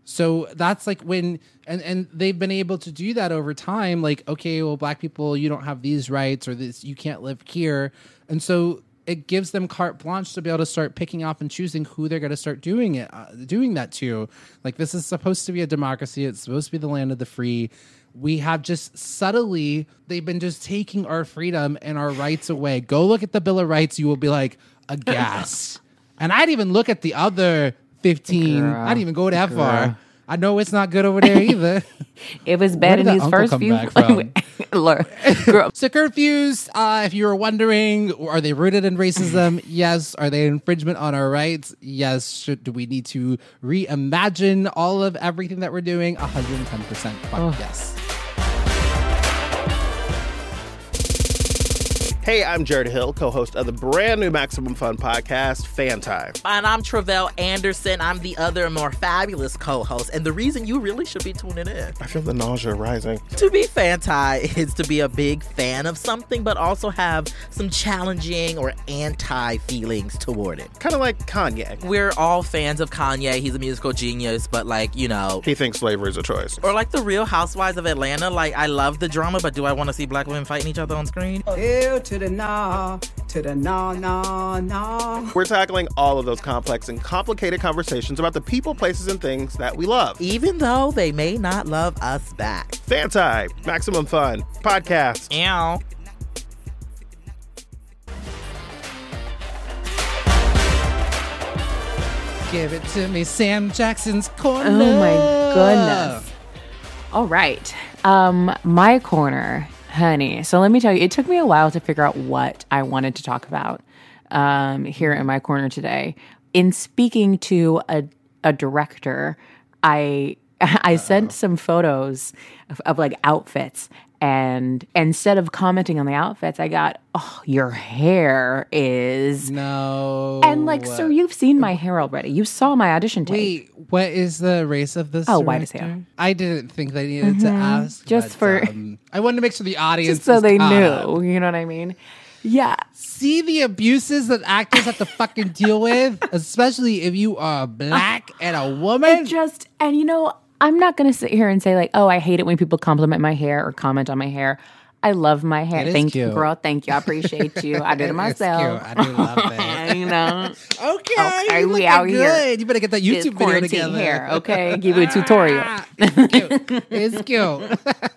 So that's like when, and, and they've been able to do that over time. Like, okay, well, black people, you don't have these rights or this, you can't live here. And so it gives them carte blanche to be able to start picking off and choosing who they're going to start doing it, uh, doing that to. Like, this is supposed to be a democracy. It's supposed to be the land of the free. We have just subtly, they've been just taking our freedom and our rights away. Go look at the Bill of Rights. You will be like aghast. And I'd even look at the other fifteen. Girl, I didn't even go that girl. far. I know it's not good over there either. It was bad in did that these uncle first come few. back from? Look, girl, So curfews, uh, if you were wondering, are they rooted in racism? Yes. Are they infringement on our rights? Yes. Should, do we need to reimagine all of everything that we're doing? one hundred ten percent. Fuck yes. Hey, I'm Jared Hill, co-host of the brand new Maximum Fun podcast, Fan Time. And I'm Travell Anderson. I'm the other, more fabulous co-host, and the reason you really should be tuning in. I feel the nausea rising. To be Fanti is to be a big fan of something, but also have some challenging or anti-feelings toward it. Kind of like Kanye. We're all fans of Kanye. He's a musical genius, but like, you know... He thinks slavery is a choice. Or like the Real Housewives of Atlanta. Like, I love the drama, but do I want to see black women fighting each other on screen? Ew, to the nah, to the nah, nah, nah. We're tackling all of those complex and complicated conversations about the people, places, and things that we love. Even though they may not love us back. Fan Time, Maximum Fun, podcast. Ow. Give it to me, Sam Jackson's Corner. oh my goodness. All right. Um, my corner, honey. So let me tell you, it took me a while to figure out what I wanted to talk about um, here in my corner today. In speaking to a, a director, I I sent some photos of, of like outfits, and instead of commenting on the outfits, I got, oh, your hair is... No. And like, sir, you've seen my hair already. You saw my audition tape. Wait, what is the race of this Oh, white as director? hell. I didn't think they needed to ask. Just but, for- um, I wanted to make sure the audience Just so was they caught knew, up. you know what I mean? Yeah. See the abuses that actors have to fucking deal with, especially if you are black and a woman. It just, and you know, I'm not going to sit here and say like, oh, I hate it when people compliment my hair or comment on my hair. I love my hair. It is Thank cute. you, girl. Thank you. I appreciate you. I did it It's myself. cute. I do love it. You know, Okay, Okay, you we looking out here. good. You better get that it's YouTube video quarantine together. hair. Okay, give you a tutorial. It's cute. It's cute.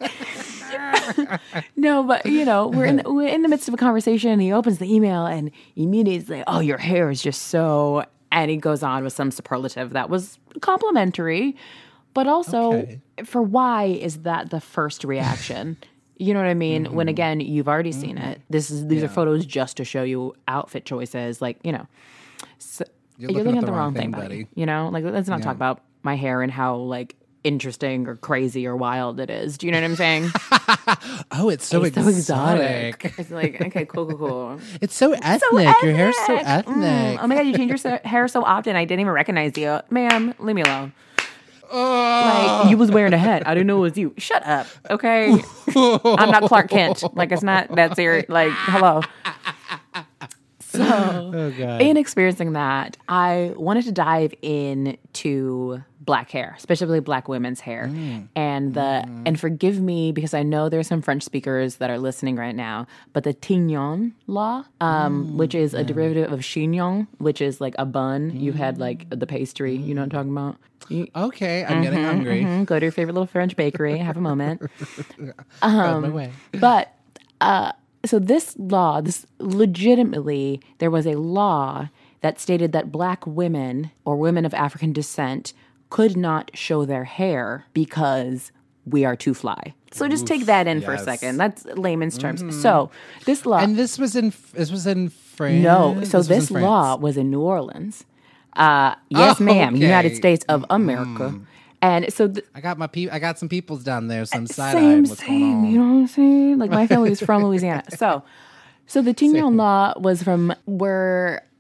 No, but you know, we're in the, we're in the midst of a conversation, and he opens the email, and immediately he's like, "Oh, your hair is just so," and he goes on with some superlative that was complimentary, but also Okay. for why is that the first reaction? You know what I mean? When again, you've already seen it. This is these are photos just to show you outfit choices, like you know. So, you're, looking, at the wrong thing, buddy. You know, like let's not talk about my hair and how like interesting or crazy or wild it is. Do you know what I'm saying? Oh, it's so It's so exotic. exotic. It's like, okay, cool, cool, cool. It's so ethnic. So Your hair's so ethnic. ethnic. Mm, oh my God, you change your so- hair so often. I didn't even recognize you. Ma'am, leave me alone. Like, you was wearing a hat. I didn't know it was you. Shut up, okay? I'm not Clark Kent. Like, it's not that serious. Like, hello. So, Oh, God. in experiencing that, I wanted to dive into black hair, specifically black women's hair. Mm. And the Mm-hmm. and forgive me because I know there's some French speakers that are listening right now, but the Tignon law, um, Mm, which is a derivative of chignon, which is like a bun. You've Mm. had like the pastry, you know what I'm talking about? You, Okay, I'm getting hungry. mhm, go to your favorite little French bakery, have a moment. On my way. But uh, so this law, this legitimately, there was a law that stated that black women or women of African descent could not show their hair because we are too fly. So just take that in for a yes. second. That's layman's terms. So this law, And this was in this was in France. no, so was this, in France. law was in New Orleans. Uh, yes, Oh, ma'am, okay. United States of America. And so th- I got my pe- I got some peoples down there. Some side same, eye. What's going same. on? You know what I'm saying? Like my family was from Louisiana. So, so the Tignon law was from where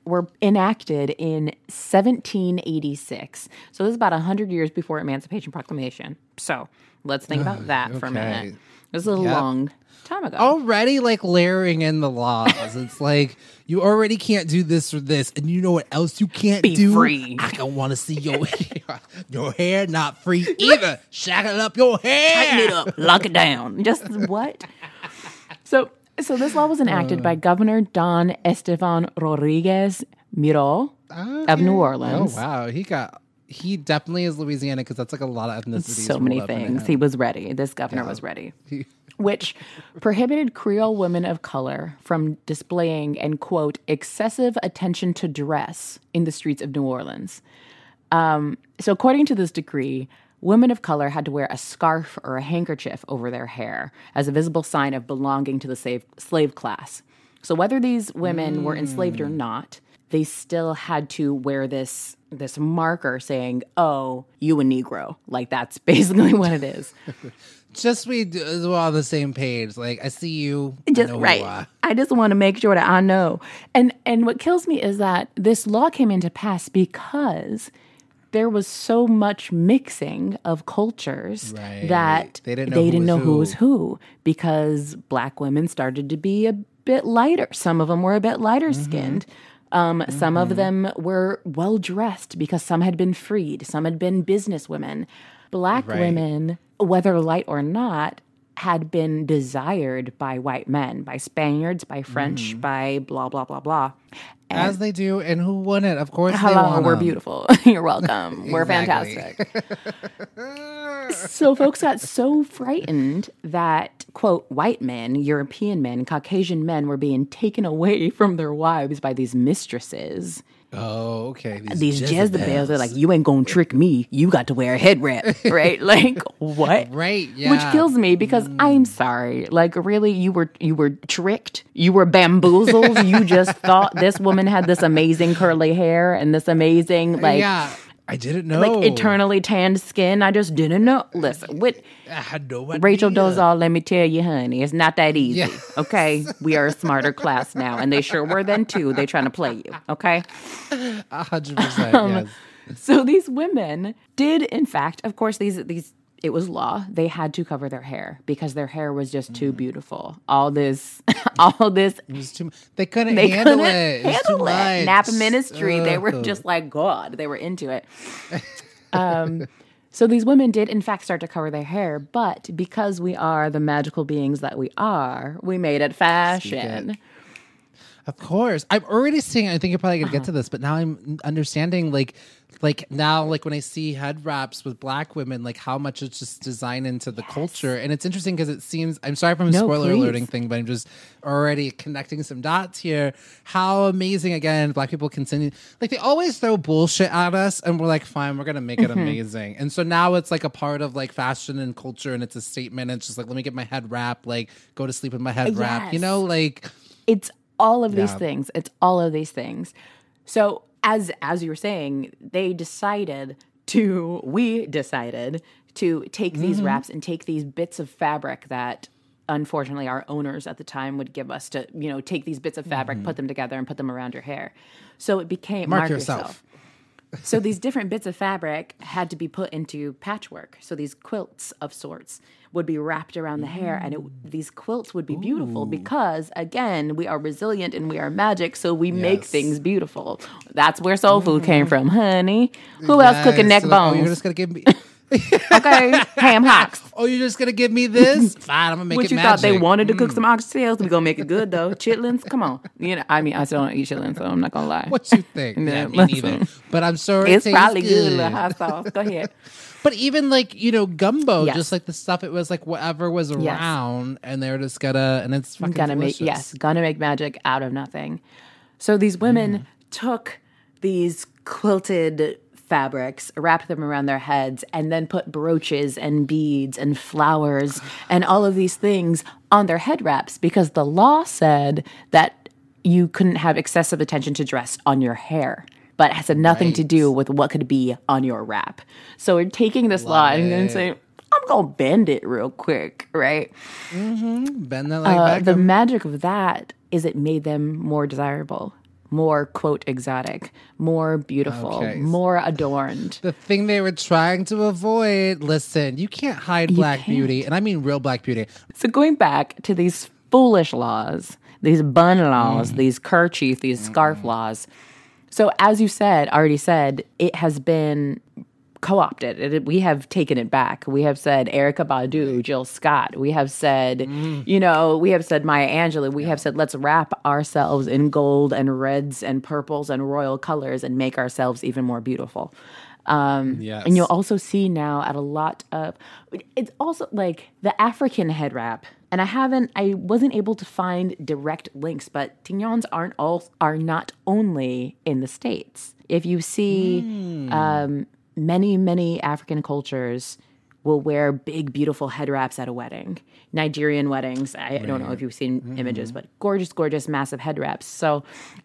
were enacted in seventeen eighty-six. So this is about one hundred years before Emancipation Proclamation. So let's think about that for a okay. minute. This is a Yep. long time ago. Already like layering in the laws. It's like you already can't do this or this, and you know what else you can't Be do? free. I don't want to see your hair. Your hair not free either. Shackle up your hair. Tighten it up, lock it down. Just what? So, so this law was enacted by Governor Don Esteban Rodriguez Miro of New Orleans. Oh wow, he got he definitely is Louisiana because that's like a lot of ethnicities. So rolled many up into things. him. He was ready. This governor was ready. Which prohibited Creole women of color from displaying and, quote, excessive attention to dress in the streets of New Orleans. Um, so according to this decree, women of color had to wear a scarf or a handkerchief over their hair as a visible sign of belonging to the slave, slave class. So whether these women mm. were enslaved or not, they still had to wear this this marker saying, oh, you a Negro. Like, that's basically what it is. Just we do, we're all on the same page. Like, I see you. Just I know right. Who you are. I just want to make sure that I know. And and what kills me is that this law came into pass because there was so much mixing of cultures Right. that They didn't know they who didn't was know who who. was who because black women started to be a bit lighter. Some of them were a bit lighter skinned. Um, mm-hmm. Some of them were well dressed because some had been freed. Some had been business women. Black Right. women, whether light or not, had been desired by white men, by Spaniards, by French, Mm. by blah, blah, blah, blah. And As they do, and who wouldn't? Of course, they hello, want we're 'em. beautiful. You're welcome. We're Exactly. fantastic. So folks got so frightened that, quote, white men, European men, Caucasian men were being taken away from their wives by these mistresses. Oh, okay. These Jezebels are like, you ain't gonna trick me. You got to wear a head wrap, right? Like, what? Right, yeah. Which kills me because Mm. I'm sorry. Like, really, you were you were tricked. You were bamboozled. You just thought this woman had this amazing curly hair and this amazing like. yeah, I didn't know. Like eternally tanned skin. I just didn't know. Listen, with I had no idea. Rachel Dolezal, let me tell you, honey, it's not that easy. Yeah. Okay, we are a smarter class now, and they sure were then too. They trying to play you. Okay, A hundred percent. Yes. so these women did, in fact, of course, these these it was law. They had to cover their hair because their hair was just too beautiful. All this, all this. It was too. They couldn't They handle couldn't it. It was too handle it. much. Napa Ministry, they were Ugh. just like God. They were into it. Um, so these women did, in fact, start to cover their hair, but because we are the magical beings that we are, we made it fashion. Of course. I'm already seeing, I think you're probably going to get to this, but now I'm understanding, like, like now, like when I see head wraps with black women, like how much it's just designed into the culture. And it's interesting because it seems, I'm sorry if I'm a No, spoiler please. alerting thing, but I'm just already connecting some dots here. How amazing, again, black people continue, like they always throw bullshit at us and we're like, fine, we're going to make it amazing. And so now it's like a part of like fashion and culture and it's a statement. It's just like, let me get my head wrap, like go to sleep in my head wrap, you Yes. know, like. It's all of these Yeah. things. It's all of these things. So as as you were saying, they decided to, we decided to take these wraps and take these bits of fabric that unfortunately our owners at the time would give us to, you know, take these bits of fabric, put them together and put them around your hair. So it became, Mark mark, yourself. yourself. So these different bits of fabric had to be put into patchwork. So these quilts of sorts would be wrapped around the hair, and it, these quilts would be beautiful because, again, we are resilient and we are magic, so we make Yes. things beautiful. That's where soul food came from, honey. Who else cooking neck Yes. So, oh, you're bones? just gonna give me. Okay, ham hocks. Oh, you're just gonna give me this? Fine, I'm gonna make What it you magic. thought they wanted to cook some oxtails? We gonna make it good though. Chitlins, come on. You know, I mean, I still don't eat chitlins, so I'm not gonna lie. What you think? No, yeah, me listen. neither. But I'm sure It's it tastes probably good. good, little hot sauce. Go ahead. But even like you know gumbo, Yes. just like the stuff, it was like whatever was Yes. around, and they're just gonna and it's fucking gonna delicious. make yes, gonna make magic out of nothing. So these women took these quilted fabrics, wrapped them around their heads, and then put brooches and beads and flowers and all of these things on their head wraps because the law said that you couldn't have excessive attention to dress on your hair. But it has nothing to Right. do with what could be on your wrap. So we're taking this law and then it. saying, I'm gonna bend it real quick, right? Bend that like Uh, back. the magic of that is it made them more desirable. more, quote, exotic, more beautiful, Okay. more adorned. The thing they were trying to avoid. Listen, you can't hide black can't. beauty, and I mean real black beauty. So going back to these foolish laws, these bun laws, Mm. these kerchief, these scarf laws. So as you said, already said, it has been co-opted. It, we have taken it back. We have said Erykah Badu, Jill Scott. We have said, Mm. you know, we have said Maya Angelou. We have said, let's wrap ourselves in gold and reds and purples and royal colors and make ourselves even more beautiful. Um, Yes. And you'll also see now at a lot of, it's also like the African head wrap. And I haven't, I wasn't able to find direct links, but tignons aren't all, are not only in the States. If you see, um, many, many African cultures will wear big, beautiful head wraps at a wedding. Nigerian weddings, I don't know if you've seen images, but gorgeous, gorgeous, massive head wraps. So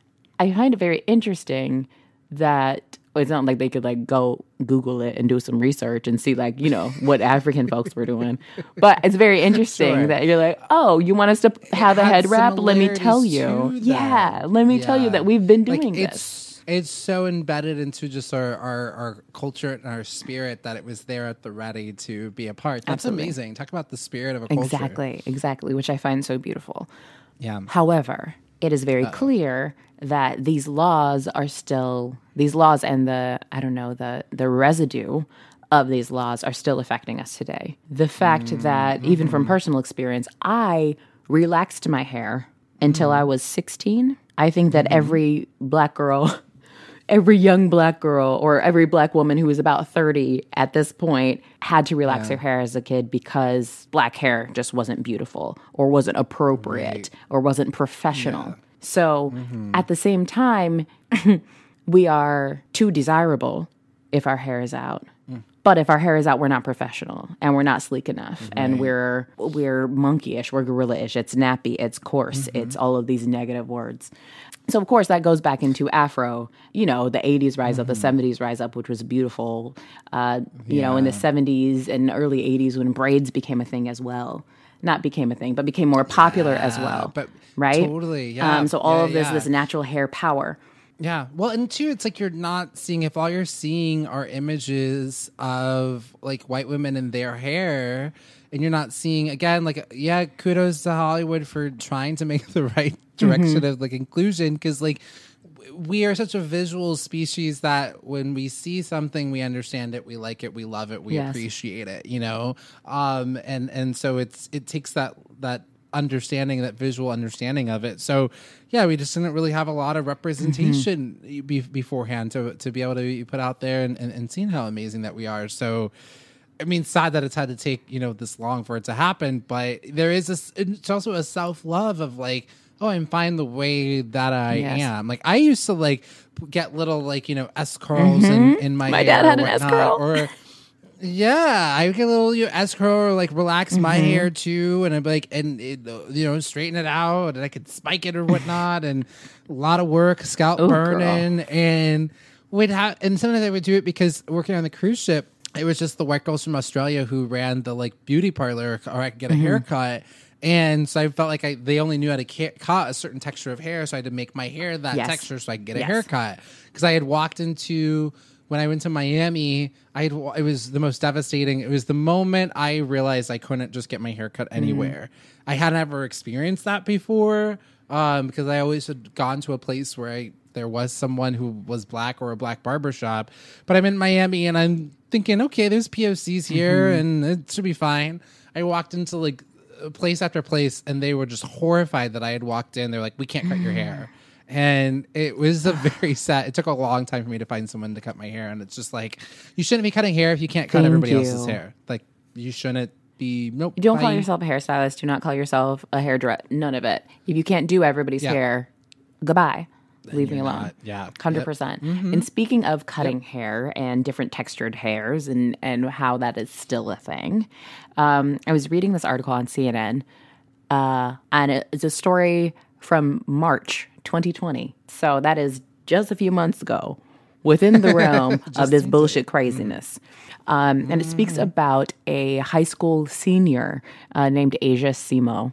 I find it very interesting that it's not like they could like go Google it and do some research and see like, you know, what African folks were doing. But it's very interesting Sure. that you're like, oh, you want us to have a had head wrap? Let me tell you. similarities to Yeah, that. let me tell you Yeah. that we've been Like, doing it's, this. It's so embedded into just our, our, our culture and our spirit that it was there at the ready to be a part. That's Absolutely. amazing. Talk about the spirit of a culture. Exactly, exactly, which I find so beautiful. Yeah. However, it is very clear that these laws are still these laws and the I don't know the the residue of these laws are still affecting us today. The fact Mm, that even from personal experience, I relaxed my hair until Mm. I was sixteen. I think that Mm-hmm. every black girl every young black girl or every black woman who was about thirty at this point had to relax her hair as a kid because black hair just wasn't beautiful or wasn't appropriate or wasn't professional. So at the same time, we are too desirable if our hair is out. But if our hair is out, we're not professional and we're not sleek enough and we're we're monkeyish, we're gorilla-ish, it's nappy, it's coarse, it's all of these negative words. So of course that goes back into Afro, you know, the eighties rise up, the seventies rise up, which was beautiful. Uh, you know, in the seventies and early eighties when braids became a thing as well. Not became a thing, but became more popular as well. but right? totally, yeah. Um, so all Yeah, of this yeah. this natural hair power. Yeah. Well, and two, it's like you're not seeing, if all you're seeing are images of like white women and their hair, and you're not seeing, again, like, yeah, kudos to Hollywood for trying to make the right direction of like inclusion, because like w- we are such a visual species that when we see something, we understand it, we like it, we love it, we Yes. appreciate it, you know? Um, and, and so it's, it takes that, that, understanding that visual understanding of it. So yeah, we just didn't really have a lot of representation be- beforehand to to be able to be put out there and, and, and seeing how amazing that we are. So I mean, sad that it's had to take, you know, this long for it to happen, but there is this, it's also a self-love of like, oh, I'm fine the way that I Yes. am. Like I used to like get little like, you know, S curls in, in my, My hair dad had or an S whatnot, curl. or yeah, I would get a little you know, S curl or like relax my hair too, and I'd be like, and it, you know, straighten it out, and I could spike it or whatnot, and a lot of work, scalp Ooh, burning, and would have, and sometimes I would do it because working on the cruise ship, it was just the white girls from Australia who ran the like beauty parlor, or I could get a haircut. And so I felt like I they only knew how to ca- cut a certain texture of hair, so I had to make my hair that Yes. texture so I could get a Yes. haircut. Because I had walked into when I went to Miami, I had, it was the most devastating. It was the moment I realized I couldn't just get my hair cut anywhere. I hadn't ever experienced that before um, because I always had gone to a place where I there was someone who was black or a black barbershop. But I'm in Miami and I'm thinking, okay, there's P O Cs here and it should be fine. I walked into like place after place and they were just horrified that I had walked in. They're like, we can't cut your hair. And it was a very sad, it took a long time for me to find someone to cut my hair. And it's just like, you shouldn't be cutting hair if you can't cut Thank everybody you. else's hair. Like, you shouldn't be, nope. You don't call bye. yourself a hairstylist. Do not call yourself a hairdresser. None of it. If you can't do everybody's Yeah. hair, goodbye. Leave me you're alone. not. Yeah. one hundred percent. And speaking of cutting hair and different textured hairs and, and how that is still a thing, um, I was reading this article on C N N, uh, and it- it's a story from March twenty twenty. So that is just a few months ago, within the realm of this bullshit craziness. Um, and it speaks about a high school senior uh, named Asia Simo.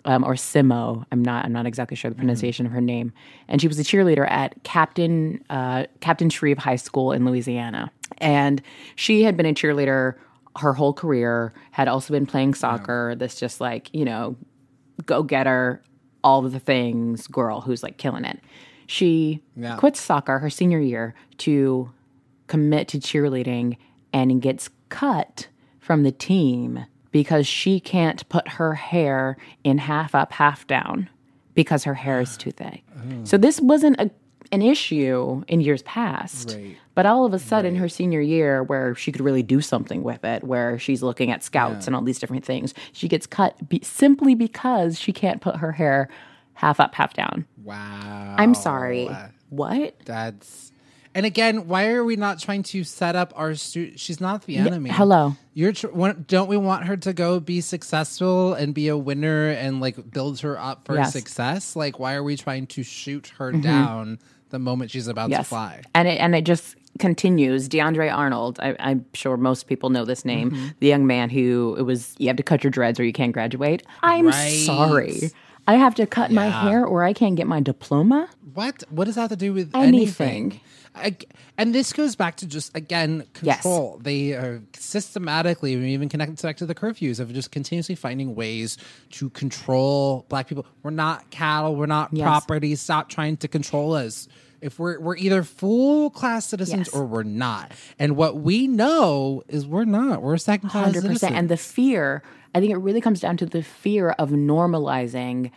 um, or Simo. I'm not. I'm not exactly sure the pronunciation mm. of her name. And she was a cheerleader at Captain uh, Captain Shreve High School in Louisiana. And she had been a cheerleader her whole career. Had also been playing soccer. Yeah. This just like you know, go getter, all of the things girl who's like killing it. She yeah. quits soccer her senior year to commit to cheerleading and gets cut from the team because she can't put her hair in half up, half down because her hair is too thick. Oh. So this wasn't a, an issue in years past. Right. But all of a sudden, right. her senior year, where she could really do something with it, where she's looking at scouts yeah. and all these different things, she gets cut be- simply because she can't put her hair half up, half down. Wow. I'm sorry. What? That's... And again, why are we not trying to set up our student? She's not the enemy. N- hello. You're tr- don't we want her to go be successful and be a winner and like build her up for yes. success? Like, why are we trying to shoot her mm-hmm. down the moment she's about yes. to fly? And it and it just continues. DeAndre Arnold. I, I'm sure most people know this name. Mm-hmm. The young man who it was. You have to cut your dreads or you can't graduate. I'm right. sorry. I have to cut yeah. my hair or I can't get my diploma. What? What does that have to do with anything? anything? I, and this goes back to just, again, control. Yes. They are systematically, even connected back to the curfews, of just continuously finding ways to control Black people. We're not cattle. We're not yes. property. Stop trying to control us. If we're we're either full class citizens yes. or we're not. And what we know is we're not. We're second class citizens. And the fear, I think it really comes down to the fear of normalizing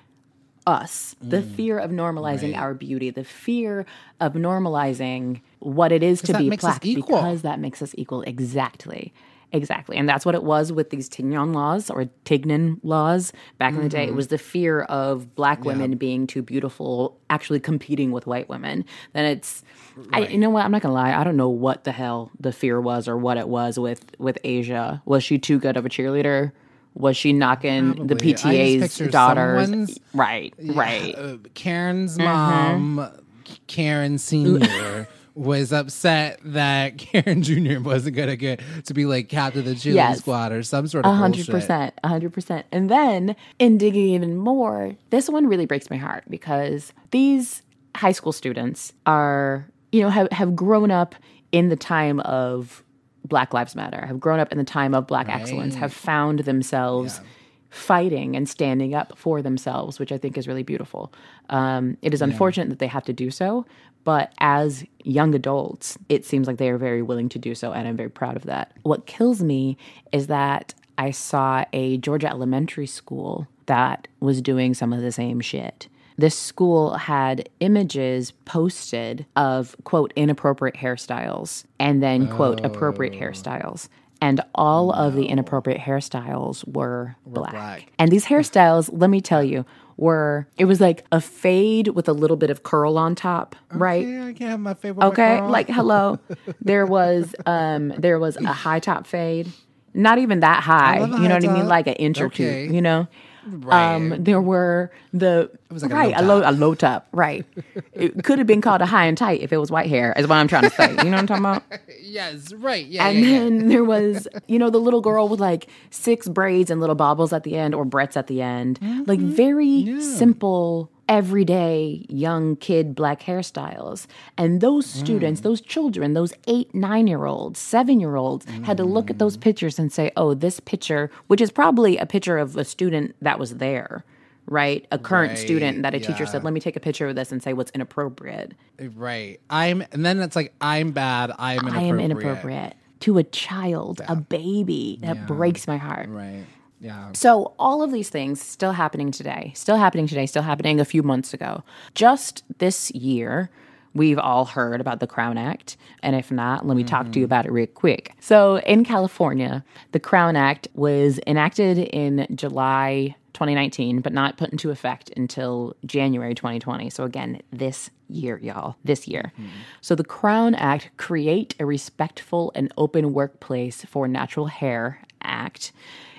us, the mm. fear of normalizing right. our beauty, the fear of normalizing what it is to be Black, because that makes us equal. Exactly. Exactly. And that's what it was with these Tignon laws or Tignon laws back mm-hmm. in the day. It was the fear of Black women yeah. being too beautiful, actually competing with white women. Then it's, right. I, you know what? I'm not going to lie. I don't know what the hell the fear was or what it was with, with Asia. Was she too good of a cheerleader? Was she knocking Probably. the P T A's daughters? Right, yeah, right. Uh, Karen's mom, mm-hmm. Karen Senior, was upset that Karen Junior wasn't going to get to be like captain of the cheerleading yes. squad or some sort of one hundred percent, bullshit. one hundred percent. And then, in digging even more, this one really breaks my heart because these high school students are, you know, have, have grown up in the time of Black Lives Matter, have grown up in the time of Black right. excellence, have found themselves yeah. fighting and standing up for themselves, which I think is really beautiful. Um, it is yeah. unfortunate that they have to do so, but as young adults, it seems like they are very willing to do so, and I'm very proud of that. What kills me is that I saw a Georgia elementary school that was doing some of the same shit. This school had images posted of, quote, inappropriate hairstyles and then, oh. quote, appropriate hairstyles. And all no. of the inappropriate hairstyles were, were black. black. And these hairstyles, let me tell you, were, it was like a fade with a little bit of curl on top, okay, right? I can't have my favorite. Okay, like, hello. There was um, there was a high top fade. Not even that high. You know what top. I mean? Like an inch okay. or two, you know? Right. Um, there were the like right a low, a low a low top. Right. It could have been called a high and tight if it was white hair. Is what I'm trying to say. You know what I'm talking about? Yes. Right. Yeah. And yeah, then yeah. there was, you know, the little girl with like six braids and little baubles at the end or breadts at the end, mm-hmm. like very yeah. simple, everyday young kid Black hairstyles. And those students, mm. those children, those eight, nine-year-olds, seven-year-olds mm. had to look at those pictures and say, oh, this picture, which is probably a picture of a student that was there, right? A current right. student that a yeah. teacher said, let me take a picture of this and say what's inappropriate. Right. I'm, and then it's like, I'm bad, I'm inappropriate. I am inappropriate. To a child, yeah. a baby. That yeah. breaks my heart. Right. Yeah. So all of these things still happening today, still happening today, still happening a few months ago. Just this year, we've all heard about the Crown Act. And if not, let me mm-hmm. talk to you about it real quick. So in California, the Crown Act was enacted in July twenty nineteen, but not put into effect until January twenty twenty. So again, this year, y'all, this year. Mm-hmm. So the Crown Act, Create a Respectful and Open Workplace for Natural Hair Act,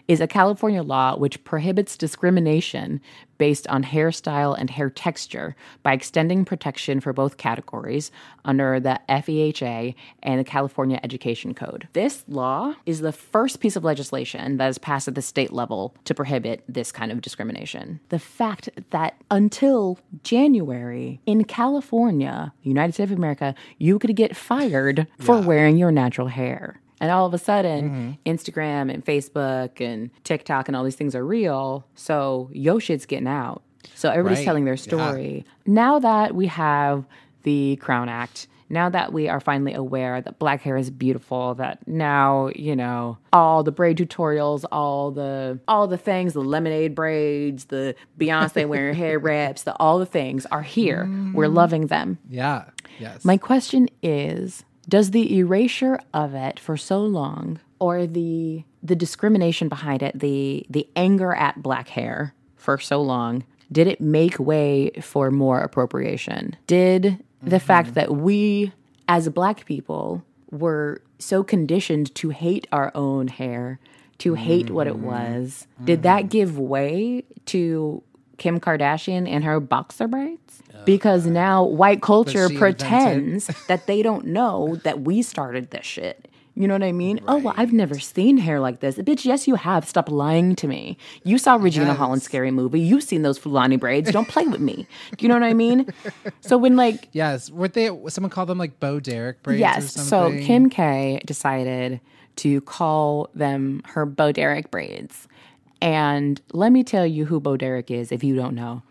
is a California law which prohibits discrimination based on hairstyle and hair texture by extending protection for both categories under the F E H A and the California Education Code. This law is the first piece of legislation that is passed at the state level to prohibit this kind of discrimination. The fact that until January in California, the United States of America, you could get fired for Yeah. wearing your natural hair. And all of a sudden, mm-hmm. Instagram and Facebook and TikTok and all these things are real. So yo shit's getting out. So everybody's Right. telling their story. Yeah. Now that we have the Crown Act, now that we are finally aware that black hair is beautiful, that now, you know, all the braid tutorials, all the all the things, the lemonade braids, the Beyonce wearing hair wraps, the all the things are here. Mm. We're loving them. Yeah. Yes. My question is, does the erasure of it for so long, or the the discrimination behind it, the the anger at black hair for so long, did it make way for more appropriation? Did mm-hmm. the fact that we as black people were so conditioned to hate our own hair, to hate mm-hmm. what it was, mm-hmm. did that give way to Kim Kardashian and her boxer braids? Because now white culture pretends that they don't know that we started this shit. You know what I mean? Right. Oh, well, I've never seen hair like this. Bitch, yes, you have. Stop lying to me. You saw Regina yes. Hall's Scary Movie. You've seen those Fulani braids. Don't play with me. Do you know what I mean? So when like... Yes. Were they... Someone called them like Bo Derek braids yes, or something? So Kim K decided to call them her Bo Derek braids. And let me tell you who Bo Derek is if you don't know.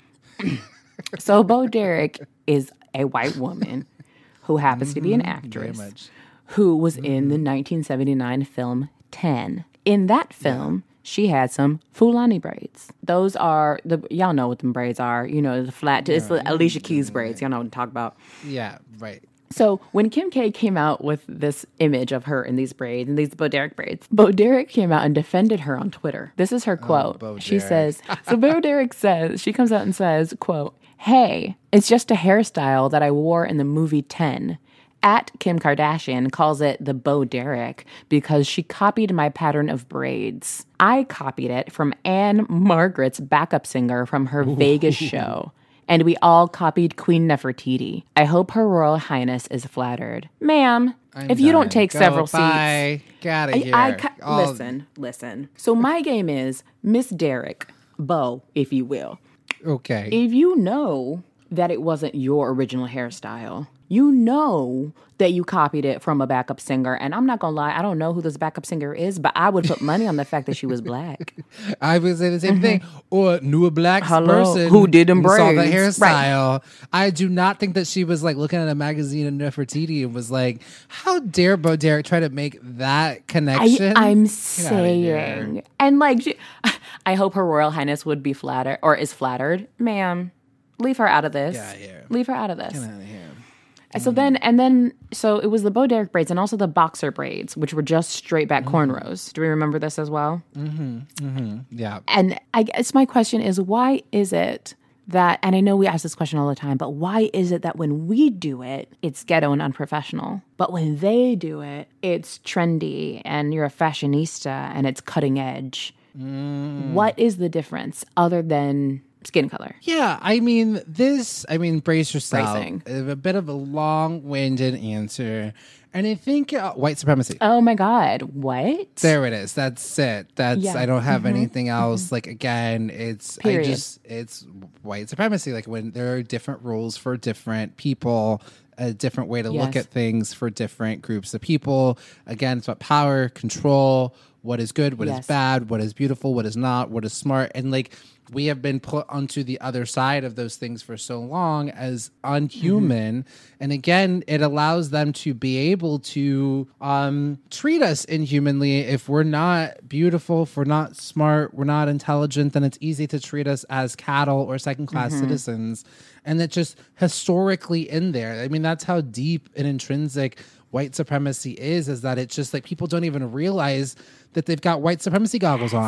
So Bo Derek is a white woman who happens mm-hmm, to be an actress who was mm-hmm. in the nineteen seventy-nine film ten. In that film, yeah. she had some Fulani braids. Those are, the y'all know what them braids are. You know, the flat, yeah. it's the Alicia Keys braids. Y'all know what I'm talking about. Yeah, right. So when Kim K came out with this image of her in these braids, and these Bo Derek braids, Bo Derek came out and defended her on Twitter. This is her quote. Oh, she says, so Bo Derek says, she comes out and says, quote, "Hey, it's just a hairstyle that I wore in the movie ten. At Kim Kardashian calls it the Bo Derek because she copied my pattern of braids. I copied it from Anne Margaret's backup singer from her Ooh. Vegas show. And we all copied Queen Nefertiti. I hope Her Royal Highness is flattered." Ma'am, I'm if you done. don't take Go, several bye. seats. Get out of here. I, I, All... Listen, listen. So my game is Miss Derek, Bo, if you will. Okay. If you know that it wasn't your original hairstyle, you know that you copied it from a backup singer. And I'm not going to lie, I don't know who this backup singer is, but I would put money on the fact that she was black. I would say the same mm-hmm. thing. Or knew a black Hello, person who did them braids. Saw the hairstyle. Right. I do not think that she was like looking at a magazine in Nefertiti and was like, how dare Bo Derek try to make that connection? I, I'm saying. And like, she, I hope Her Royal Highness would be flattered or is flattered. Ma'am, leave her out of this. Get out of here. Leave her out of this. Get out of here. And so then, and then, so it was the Bo Derek braids and also the boxer braids, which were just straight back mm-hmm. cornrows. Do we remember this as well? Mm-hmm. Mm-hmm. Yeah. And I guess my question is, why is it that, and I know we ask this question all the time, but why is it that when we do it, it's ghetto and unprofessional, but when they do it, it's trendy and you're a fashionista and it's cutting edge? Mm. What is the difference other than skin color? Yeah, I mean, this, I mean, brace yourself. Bracing. A bit of a long-winded answer. And I think uh, white supremacy. Oh my God, what? There it is. That's it. That's, yeah. I don't have mm-hmm. anything else. Mm-hmm. Like, again, it's, Period. I just, it's white supremacy. Like, when there are different rules for different people, a different way to yes. look at things for different groups of people. Again, it's about power, control, what is good, what yes. is bad, what is beautiful, what is not, what is smart. And like, we have been put onto the other side of those things for so long as unhuman. Mm-hmm. And again, it allows them to be able to um, treat us inhumanly. If we're not beautiful, if we're not smart, we're not intelligent, then it's easy to treat us as cattle or second-class mm-hmm. citizens. And it's just historically in there. I mean, that's how deep and intrinsic white supremacy is, is that it's just like people don't even realize that they've got white supremacy goggles on.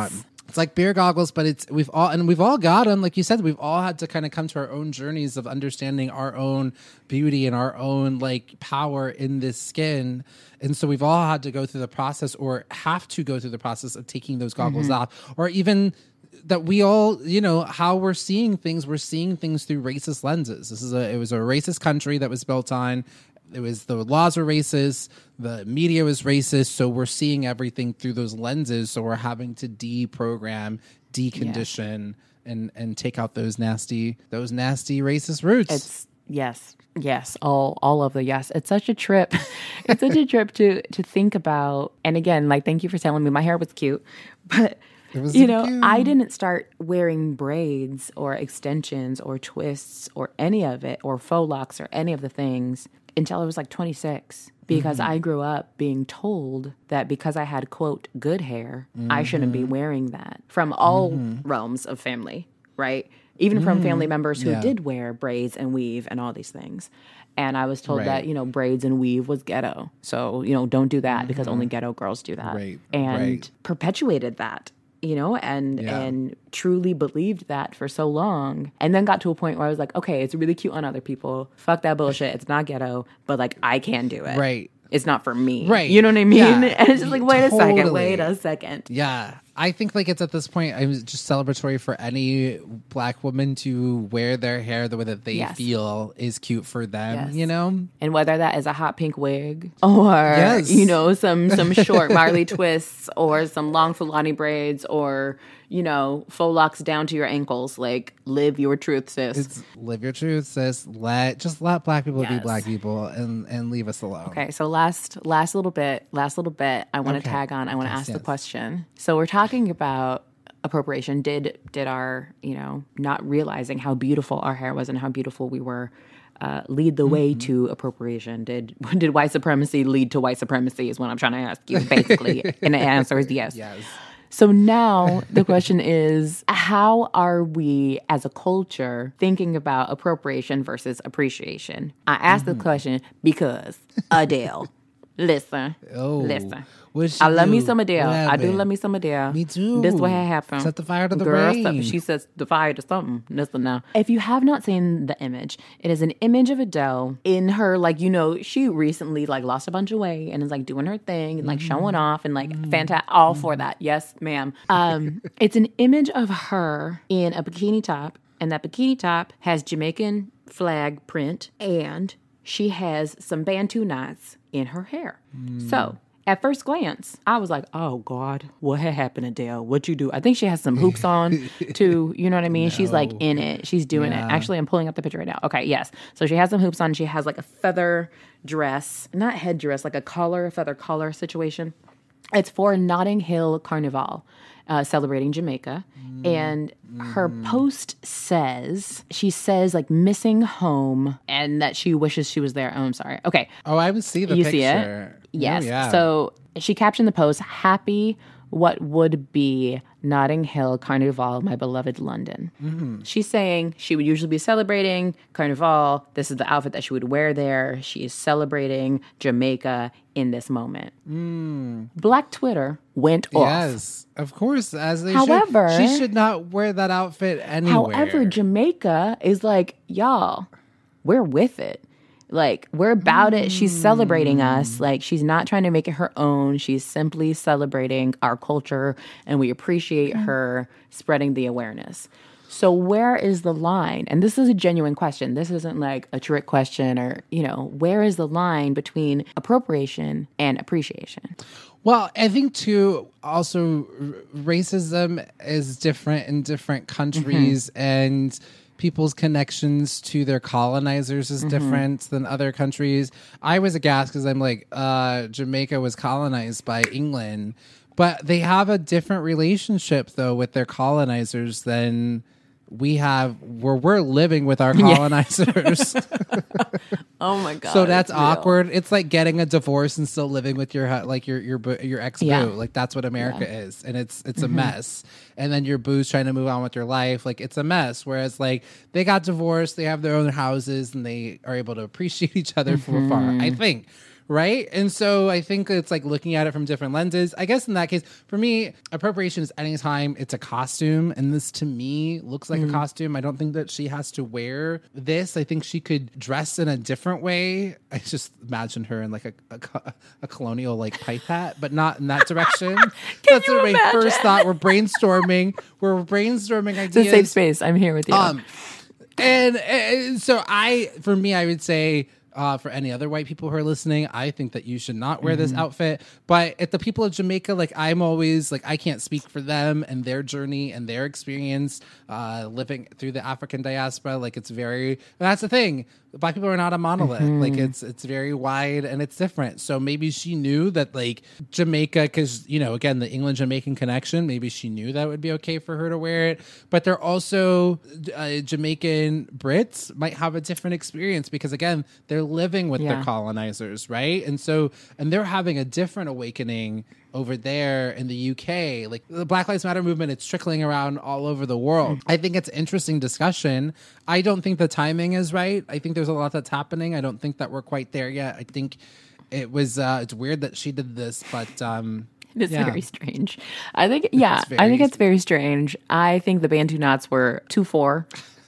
It's like beer goggles, but it's we've all and we've all got them. Like you said, we've all had to kind of come to our own journeys of understanding our own beauty and our own like power in this skin. And so we've all had to go through the process or have to go through the process of taking those goggles Mm-hmm. off, or even that we all, you know, how we're seeing things. We're seeing things through racist lenses. This is a it was a racist country that was built on. It was the laws were racist, the media was racist, so we're seeing everything through those lenses. So we're having to deprogram, decondition, and and take out those nasty those nasty racist roots. It's yes, yes, all all of the yes. It's such a trip. It's such a trip to to think about. And again, like thank you for telling me my hair was cute, but It was you so know, cute. I didn't start wearing braids or extensions or twists or any of it or faux locks or any of the things until I was like twenty-six. Because Mm-hmm. I grew up being told that because I had, quote, good hair, I shouldn't Mm-hmm. be wearing that from all realms of family, right? Even from family members who Mm-hmm. Yeah. did wear braids and weave and all these things. And I was told Right. that, you know, braids and weave was ghetto. So, you know, don't do that because only ghetto girls do that. Mm-hmm. Right, And right. perpetuated that. You know, and Yeah. and truly believed that for so long, and then got to a point where I was like, okay, it's really cute on other people. Fuck that bullshit. It's not ghetto, but like I can do it. Right. It's not for me. Right. You know what I mean? Yeah. And it's just like, wait a second. Totally. Wait a second. Yeah, I think like it's at this point, I'm just celebratory for any black woman to wear their hair the way that they Yes. feel is cute for them. Yes. You know, And whether that is a hot pink wig or Yes. you know some some short Marley twists or some long Fulani braids or you know faux locks down to your ankles, like live your truth, sis. it's live your truth, sis. Let just let black people be Yes. black people and and leave us alone. Okay, so last last little bit, last little bit, I want to Okay. tag on. I want to Yes, ask yes. the question. So we're talking about appropriation. Did did our you know not realizing how beautiful our hair was and how beautiful we were uh, lead the way to appropriation? Did did white supremacy lead to white supremacy? Is what I'm trying to ask you, basically. And the answer is yes. Yes. So now the question is, how are we as a culture thinking about appropriation versus appreciation? I asked the question because Adele. Listen. Oh, Listen. what'd she I love me do? some Adele. What I do happened? love me some Adele. Me too. This what had happened. Set the fire to the Girl, rain. so- she says the fire to something. Listen now. If you have not seen the image, it is an image of Adele in her, like, you know, she recently like lost a bunch of weight and is like doing her thing and like Mm-hmm. showing off and like fantastic. All for that. Yes, ma'am. Um, it's an image of her in a bikini top, and that bikini top has Jamaican flag print, and she has some Bantu knots in her hair. So at first glance, I was like, oh God, what had happened, Adele? What'd you do? I think she has some hoops on too. You know what I mean? She's like in it. She's doing Yeah. it. Actually, I'm pulling up the picture right now. Okay, yes. So she has some hoops on. She has like a feather dress, not headdress, like a collar, a feather collar situation. It's for Notting Hill Carnival, uh, celebrating Jamaica. And her post says, she says like missing home and that she wishes she was there. Oh, I'm sorry. Okay. Oh, I would see the You picture. see it? Yes. Oh, yeah. So she captioned the post, happy what would be Notting Hill Carnival, my beloved London. Mm-hmm. She's saying she would usually be celebrating Carnival. This is the outfit that she would wear there. She is celebrating Jamaica in this moment. Black Twitter went off. Yes, of course. As they However- should. She should not wear that outfit anywhere. However, Jamaica is like, y'all, we're with it. Like, we're about it. She's celebrating us. Like, she's not trying to make it her own. She's simply celebrating our culture, and we appreciate her spreading the awareness. So where is the line? And this is a genuine question. This isn't like a trick question or, you know, where is the line between appropriation and appreciation? Well, I think too, also r- racism is different in different countries, Mm-hmm. and people's connections to their colonizers Mm-hmm. is different than other countries. I was aghast because I'm like, uh, Jamaica was colonized by England, but they have a different relationship though with their colonizers than we have, where we're living with our colonizers. Oh my God. So that's it's real. awkward. It's like getting a divorce and still living with your hu- like your your boo- your ex boo. Yeah. Like that's what America is, and it's it's a mess. And then your boo's trying to move on with your life. Like it's a mess. Whereas like they got divorced, they have their own houses, and they are able to appreciate each other from afar. I think right? And so I think it's like looking at it from different lenses. I guess in that case, for me, appropriation is anytime it's a costume. And this to me looks like mm. a costume. I don't think that she has to wear this. I think she could dress in a different way. I just imagine her in like a, a, a colonial like pipe hat, but not in that direction. That's what my first thought. We're brainstorming. We're brainstorming ideas. It's a safe space. I'm here with you. Um, and, and so I, for me, I would say, Uh, for any other white people who are listening, I think that you should not wear mm-hmm. this outfit. But at the people of Jamaica, like I'm always like, I can't speak for them and their journey and their experience uh, living through the African diaspora. Like it's very, that's the thing. Black people are not a monolith. Mm-hmm. Like it's it's very wide and it's different. So maybe she knew that like Jamaica, because, you know, again, the England Jamaican connection, maybe she knew that would be okay for her to wear it. But they're also uh, Jamaican Brits might have a different experience because, again, they're living with yeah. their colonizers, right? And so, and they're having a different awakening over there in the U K. Like the Black Lives Matter movement, it's trickling around all over the world. I think it's an interesting discussion. I don't think the timing is right. I think there's a lot that's happening. I don't think that we're quite there yet. I think it was, uh, it's weird that she did this, but um, it is yeah. very strange. I think, yeah, I think it's very strange. I think the Bantu knots were too four.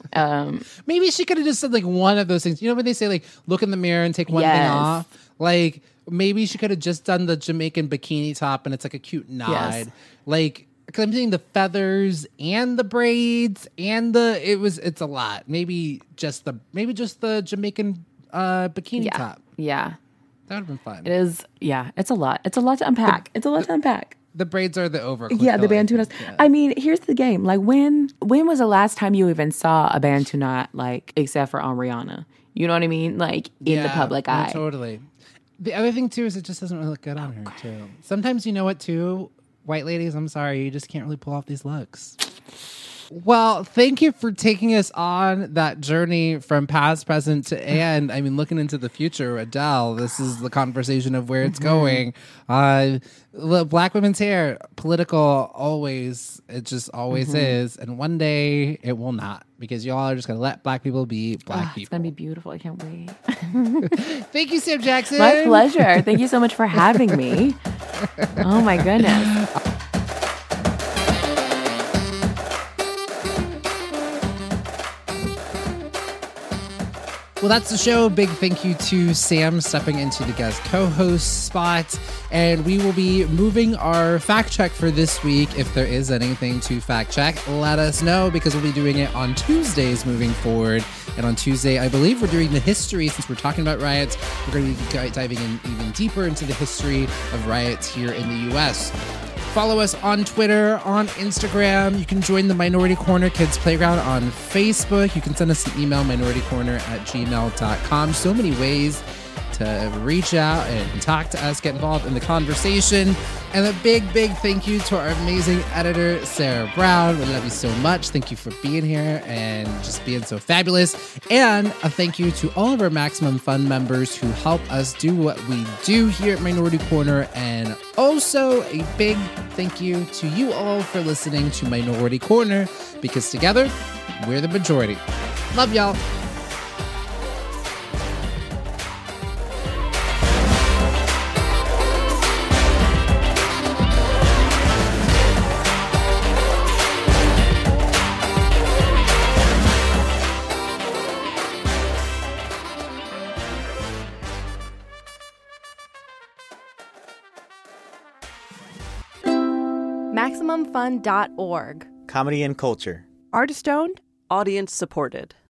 Um, Maybe she could have just said like one of those things. You know when they say like look in the mirror and take one yes. thing off? Like maybe she could have just done the Jamaican bikini top and it's like a cute nod. Yes. Like because I'm seeing the feathers and the braids and the it was it's a lot. Maybe just the maybe just the Jamaican uh, bikini yeah. top. Yeah, that would have been fun. It is. Yeah, it's a lot. It's a lot to unpack. It's a lot to unpack. The braids are the over. Yeah, the Bantu knots. Yeah. I mean, here's the game. Like, when when was the last time you even saw a Bantu knot, like, except for on Rihanna? You know what I mean? Like, in yeah, the public no, eye. Totally. The other thing, too, is it just doesn't really look good on her, too. Sometimes, you know what, too? White ladies, I'm sorry, you just can't really pull off these looks. Well, thank you for taking us on that journey from past, present to and. I mean, looking into the future, Adele, this is the conversation of where it's going. Uh, Black women's hair, political, always. It just always mm-hmm. is. And one day it will not because y'all are just going to let Black people be Black oh, people. It's going to be beautiful. I can't wait. Thank you, Sam Jackson. My pleasure. Thank you so much for having me. Oh, my goodness. Well, that's the show. Big thank you to Sam stepping into the guest co-host spot. And we will be moving our fact check for this week. If there is anything to fact check, let us know because we'll be doing it on Tuesdays moving forward. And on Tuesday, I believe we're doing the history. Since we're talking about riots, we're going to be diving in even deeper into the history of riots here in the U S Follow us on Twitter, on Instagram. You can join the Minority Corner Kids Playground on Facebook. You can send us an email, minoritycorner at gmail dot com. So many ways to reach out and talk to us, get involved in the conversation. And a big, big thank you to our amazing editor, Sarah Brown. We love you so much. Thank you for being here and just being so fabulous. And a thank you to all of our Maximum Fun members who help us do what we do here at Minority Corner. And also a big thank you to you all for listening to Minority Corner because together, we're the majority. Love y'all. Maximum Fun dot org. Comedy and culture. Artist owned. Audience supported.